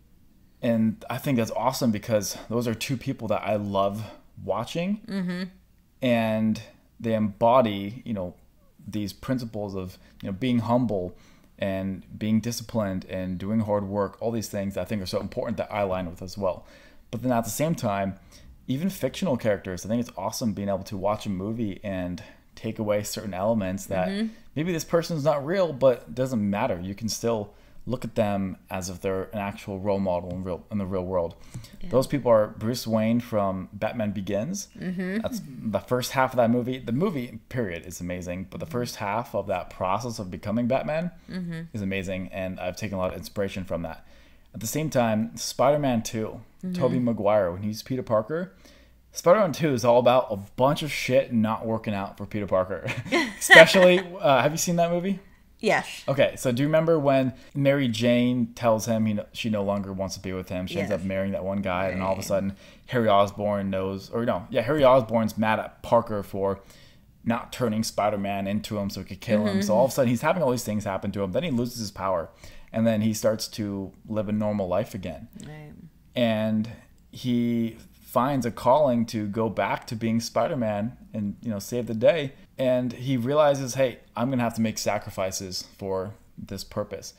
And I think that's awesome because those are two people that I love watching mm-hmm. and they embody, you know, these principles of, you know, being humble and being disciplined and doing hard work. All these things I think are so important that I align with as well. But then at the same time, even fictional characters, I think it's awesome being able to watch a movie and take away certain elements that mm-hmm. maybe this person's not real, but it doesn't matter. You can still look at them as if they're an actual role model in real in the real world. Yeah. Those people are Bruce Wayne from Batman Begins. Mm-hmm. That's the first half of that movie. The movie, period, is amazing, but the first half of that process of becoming Batman mm-hmm. is amazing, and I've taken a lot of inspiration from that. At the same time, Spider-Man two, mm-hmm. Tobey Maguire, when he's Peter Parker, Spider-Man two is all about a bunch of shit not working out for Peter Parker. Especially, uh, have you seen that movie? Yes. Okay, so do you remember when Mary Jane tells him he no, she no longer wants to be with him? She yes. ends up marrying that one guy, right. and all of a sudden Harry Osborn knows, or no, yeah, Harry Osborn's mad at Parker for not turning Spider-Man into him so he could kill mm-hmm. him. So all of a sudden he's having all these things happen to him. Then he loses his power, and then he starts to live a normal life again. Right. And he finds a calling to go back to being Spider-Man and, you know, save the day. And he realizes, hey, I'm going to have to make sacrifices for this purpose.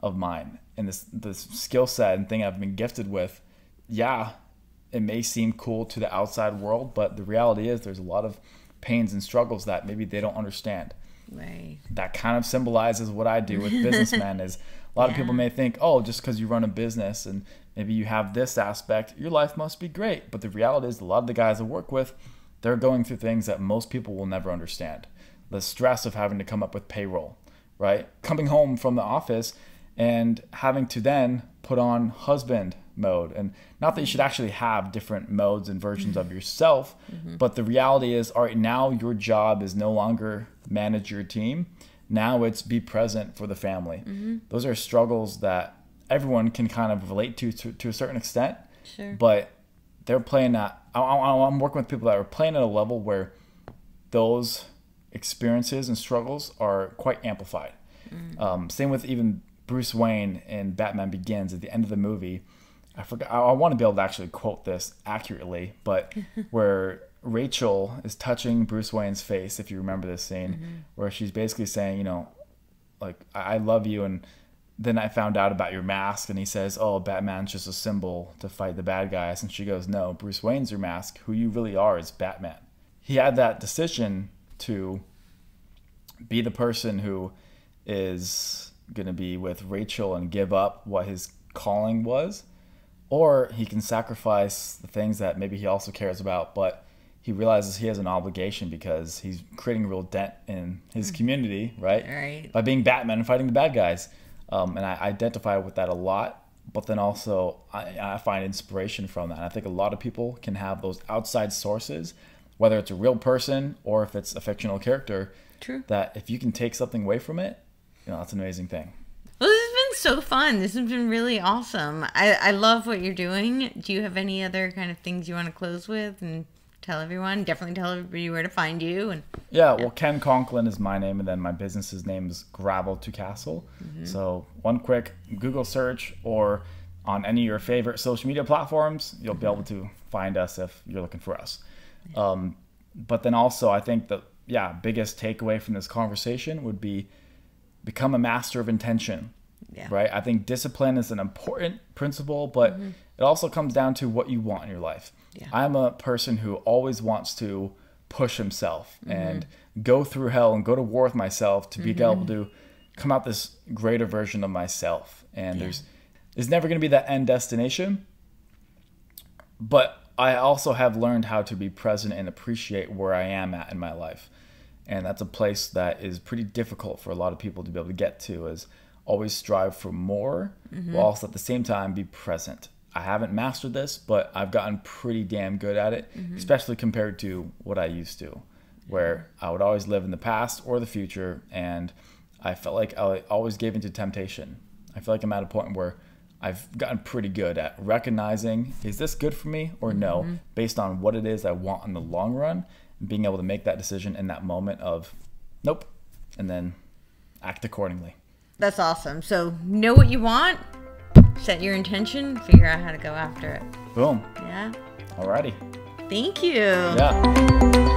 of mine and this this skill set and thing I've been gifted with. Yeah, it may seem cool to the outside world, but the reality is there's a lot of pains and struggles that maybe they don't understand. Right. That kind of symbolizes what I do with businessmen. Is a lot yeah. of people may think, oh, just because you run a business and maybe you have this aspect, your life must be great. But the reality is a lot of the guys I work with, they're going through things that most people will never understand. The stress of having to come up with payroll, right? Coming home from the office and having to then put on husband mode. And not that you should actually have different modes and versions of yourself, mm-hmm. but the reality is, all right, now your job is no longer manage your team. Now it's be present for the family. Mm-hmm. Those are struggles that everyone can kind of relate to to, to a certain extent. Sure. But they're playing at, I, I, I'm working with people that are playing at a level where those experiences and struggles are quite amplified. Mm. Um, same with even Bruce Wayne in Batman Begins at the end of the movie. I forgot. I, I want to be able to actually quote this accurately, but where Rachel is touching Bruce Wayne's face, if you remember this scene, mm-hmm. where she's basically saying, you know, like, I, I love you, and then I found out about your mask, and he says, oh, Batman's just a symbol to fight the bad guys, and she goes, no, Bruce Wayne's your mask. Who you really are is Batman. He had that decision to be the person who is going to be with Rachel and give up what his calling was, or he can sacrifice the things that maybe he also cares about, but he realizes he has an obligation because he's creating a real dent in his community, right? Right. By being Batman and fighting the bad guys. Um, and I identify with that a lot, but then also I, I find inspiration from that. And I think a lot of people can have those outside sources, whether it's a real person or if it's a fictional character. True. That if you can take something away from it, you know, that's an amazing thing. Well, this has been so fun. This has been really awesome. I, I love what you're doing. Do you have any other kind of things you want to close with and tell everyone? Definitely tell everybody where to find you. And yeah, well, Ken Conklin is my name, and then my business's name is Gravel to Castle. Mm-hmm. So one quick Google search or on any of your favorite social media platforms, you'll mm-hmm. be able to find us if you're looking for us. Yeah. Um, but then also, I think the yeah biggest takeaway from this conversation would be become a master of intention. Yeah. Right? I think discipline is an important principle, but mm-hmm. it also comes down to what you want in your life. Yeah. I'm a person who always wants to push himself mm-hmm. and go through hell and go to war with myself to be mm-hmm. able to come out this greater version of myself. And yeah. there's there's never going to be that end destination. But I also have learned how to be present and appreciate where I am at in my life. And that's a place that is pretty difficult for a lot of people to be able to get to, is always strive for more, mm-hmm. while also at the same time be present. I haven't mastered this, but I've gotten pretty damn good at it, mm-hmm. especially compared to what I used to, where I would always live in the past or the future, and I felt like I always gave into temptation. I feel like I'm at a point where I've gotten pretty good at recognizing, is this good for me or no, mm-hmm. based on what it is I want in the long run, and being able to make that decision in that moment of, nope, and then act accordingly. That's awesome. So know what you want, set your intention, figure out how to go after it. Boom. Yeah. Alrighty. Thank you. Yeah.